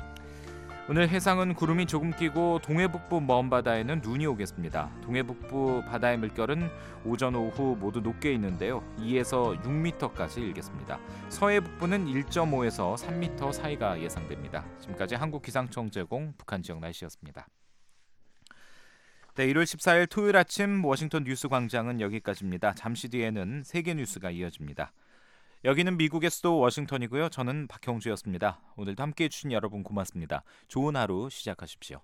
오늘 해상은 구름이 조금 끼고 동해북부 먼바다에는 눈이 오겠습니다. 동해북부 바다의 물결은 오전 오후 모두 높게 있는데요. 2에서 6m까지 일겠습니다. 서해북부는 1.5에서 3m 사이가 예상됩니다. 지금까지 한국기상청 제공 북한 지역 날씨였습니다. 네, 1월 14일 토요일 아침 워싱턴 뉴스 광장은 여기까지입니다. 잠시 뒤에는 세계 뉴스가 이어집니다. 여기는 미국의 수도 워싱턴이고요. 저는 박형주였습니다. 오늘도 함께해 주신 여러분 고맙습니다. 좋은 하루 시작하십시오.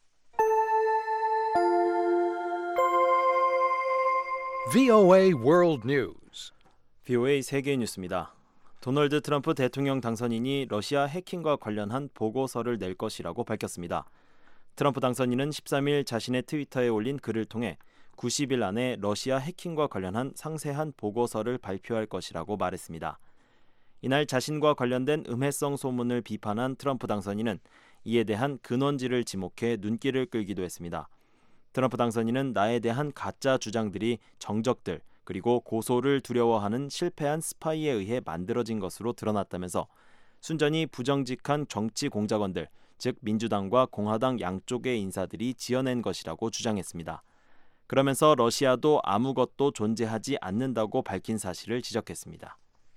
VOA World News. VOA 세계 뉴스입니다. 도널드 트럼프 대통령 당선인이 러시아 해킹과 관련한 보고서를 낼 것이라고 밝혔습니다. 트럼프 당선인은 13일 자신의 트위터에 올린 글을 통해 90일 안에 러시아 해킹과 관련한 상세한 보고서를 발표할 것이라고 말했습니다. 이날 자신과 관련된 음해성 소문을 비판한 트럼프 당선인은 이에 대한 근원지를 지목해 눈길을 끌기도 했습니다. 트럼프 당선인은 나에 대한 가짜 주장들이 정적들 그리고 고소를 두려워하는 실패한 스파이에 의해 만들어진 것으로 드러났다면서 순전히 부정직한 정치 공작원들, 즉 민주당과 공화당 양쪽의 인사들이 지어낸 것이라고 주장했습니다. 그러면서 러시아도 아무것도 존재하지 않는다고 밝힌 사실을 지적했습니다.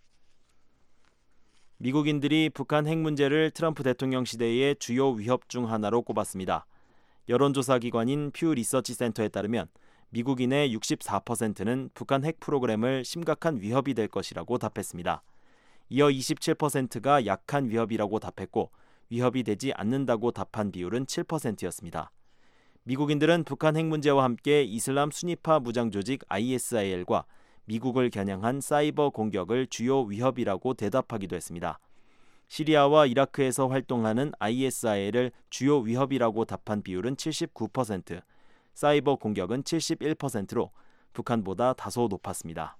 미국인들이 북한 핵 문제를 트럼프 대통령 시대의 주요 위협 중 하나로 꼽았습니다. 여론조사 기관인 퓨 리서치 센터에 따르면 미국인의 64%는 북한 핵 프로그램을 심각한 위협이 될 것이라고 답했습니다. 이어 27%가 약한 위협이라고 답했고 위협이 되지 않는다고 답한 비율은 7%였습니다. 미국인들은 북한 핵 문제와 함께 이슬람 순위파 무장 조직 ISIL과 미국을 겨냥한 사이버 공격을 주요 위협이라고 대답하기도 했습니다. 시리아와 이라크에서 활동하는 ISIL을 주요 위협이라고 답한 비율은 79%, 사이버 공격은 71%로 북한보다 다소 높았습니다.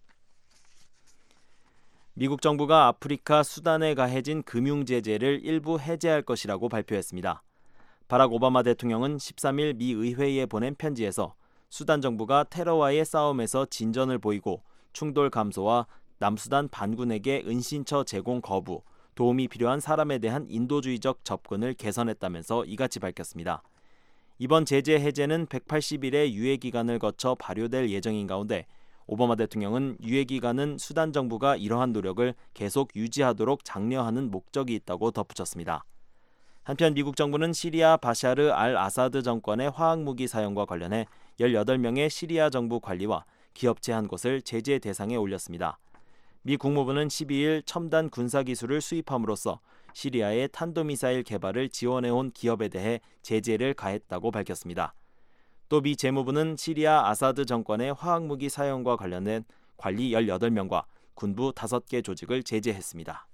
미국 정부가 아프리카 수단에 가해진 금융 제재를 일부 해제할 것이라고 발표했습니다. 바락 오바마 대통령은 13일 미 의회에 보낸 편지에서 수단 정부가 테러와의 싸움에서 진전을 보이고 충돌 감소와 남수단 반군에게 은신처 제공 거부, 도움이 필요한 사람에 대한 인도주의적 접근을 개선했다면서 이같이 밝혔습니다. 이번 제재 해제는 180일의 유예 기간을 거쳐 발효될 예정인 가운데 오바마 대통령은 유예 기간은 수단 정부가 이러한 노력을 계속 유지하도록 장려하는 목적이 있다고 덧붙였습니다. 한편 미국 정부는 시리아 바샤르 알 아사드 정권의 화학무기 사용과 관련해 18명의 시리아 정부 관리와 기업체 한 곳을 제재 대상에 올렸습니다. 미 국무부는 12일 첨단 군사기술을 수입함으로써 시리아의 탄도미사일 개발을 지원해온 기업에 대해 제재를 가했다고 밝혔습니다. 또 미 재무부는 시리아 아사드 정권의 화학무기 사용과 관련된 관리 18명과 군부 5개 조직을 제재했습니다.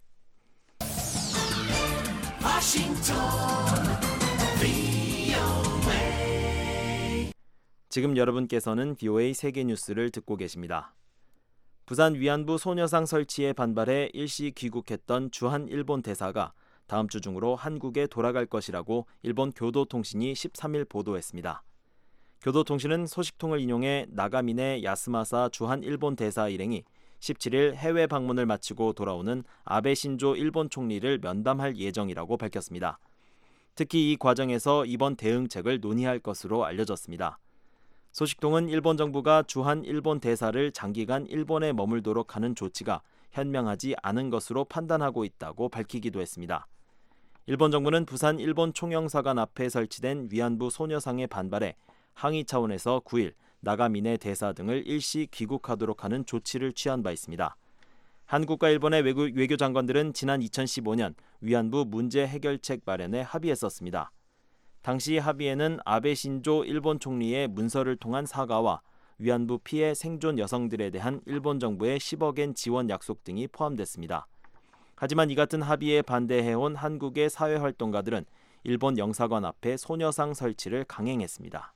지금 여러분께서는 VOA 세계뉴스를 듣고 계십니다. 부산 위안부 소녀상 설치에 반발해 일시 귀국했던 주한 일본 대사가 다음 주 중으로 한국에 돌아갈 것이라고 일본 교도통신이 13일 보도했습니다. 교도통신은 소식통을 인용해 나가미네 야스마사 주한 일본 대사 일행이 17일 해외 방문을 마치고 돌아오는 아베 신조 일본 총리를 면담할 예정이라고 밝혔습니다. 특히 이 과정에서 이번 대응책을 논의할 것으로 알려졌습니다. 소식통은 일본 정부가 주한 일본 대사를 장기간 일본에 머물도록 하는 조치가 현명하지 않은 것으로 판단하고 있다고 밝히기도 했습니다. 일본 정부는 부산 일본 총영사관 앞에 설치된 위안부 소녀상에 반발해 항의 차원에서 9일 나가미네 대사 등을 일시 귀국하도록 하는 조치를 취한 바 있습니다. 한국과 일본의 외교 장관들은 지난 2015년 위안부 문제 해결책 마련에 합의했었습니다. 당시 합의에는 아베 신조 일본 총리의 문서를 통한 사과와 위안부 피해 생존 여성들에 대한 일본 정부의 10억엔 지원 약속 등이 포함됐습니다. 하지만 이 같은 합의에 반대해온 한국의 사회활동가들은 일본 영사관 앞에 소녀상 설치를 강행했습니다.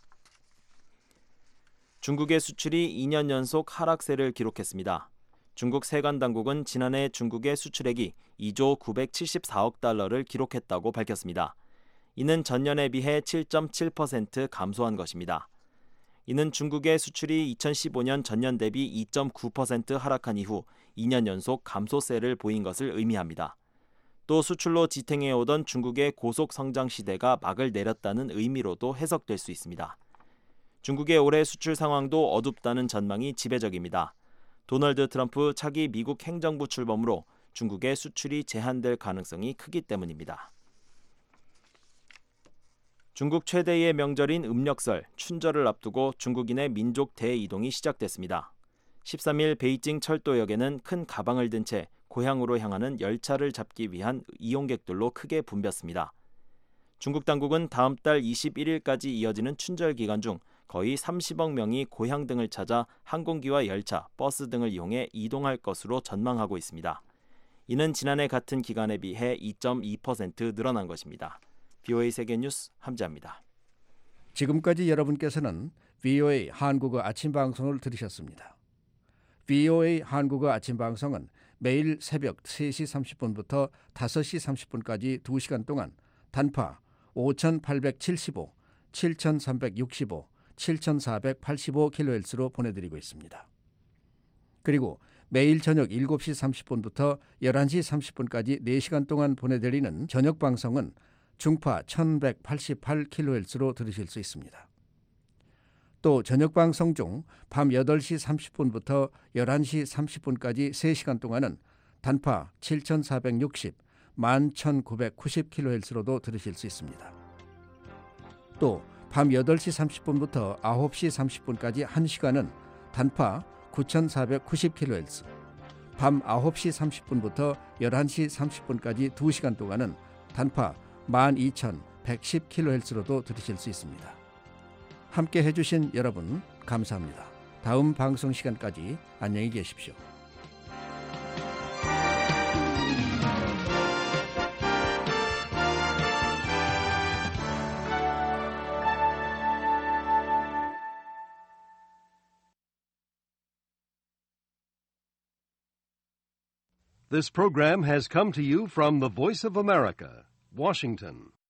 중국의 수출이 2년 연속 하락세를 기록했습니다. 중국 세관 당국은 지난해 중국의 수출액이 2조 974억 달러를 기록했다고 밝혔습니다. 이는 전년에 비해 7.7% 감소한 것입니다. 이는 중국의 수출이 2015년 전년 대비 2.9% 하락한 이후 2년 연속 감소세를 보인 것을 의미합니다. 또 수출로 지탱해오던 중국의 고속 성장 시대가 막을 내렸다는 의미로도 해석될 수 있습니다. 중국의 올해 수출 상황도 어둡다는 전망이 지배적입니다. 도널드 트럼프 차기 미국 행정부 출범으로 중국의 수출이 제한될 가능성이 크기 때문입니다. 중국 최대의 명절인 음력설, 춘절을 앞두고 중국인의 민족 대이동이 시작됐습니다. 13일 베이징 철도역에는 큰 가방을 든 채 고향으로 향하는 열차를 잡기 위한 이용객들로 크게 붐볐습니다. 중국 당국은 다음 달 21일까지 이어지는 춘절 기간 중 거의 30억 명이 고향 등을 찾아 항공기와 열차, 버스 등을 이용해 이동할 것으로 전망하고 있습니다. 이는 지난해 같은 기간에 비해 2.2% 늘어난 것입니다. VOA 세계뉴스 함지아입니다. 지금까지 여러분께서는 VOA 한국어 아침 방송을 들으셨습니다. VOA 한국어 아침 방송은 매일 새벽 3시 30분부터 5시 30분까지 2시간 동안 단파 5875, 7365, 7485kHz로 보내드리고 있습니다. 그리고 매일 저녁 7시 30분부터 11시 30분까지 4시간 동안 보내드리는 저녁 방송은 중파 1188kHz로 들으실 수 있습니다. 또 저녁 방송 중 밤 8시 30분부터 11시 30분까지 3시간 동안은 단파 7460, 11990kHz로도 들으실 수 있습니다. 또 밤 8시 30분부터 9시 30분까지 1시간은 단파 9490kHz, 밤 9시 30분부터 11시 30분까지 2시간 동안은 단파 12110kHz로도 들으실 수 있습니다. 함께 해주신 여러분 감사합니다. 다음 방송 시간까지 안녕히 계십시오. This program has come to you from the Voice of America, Washington.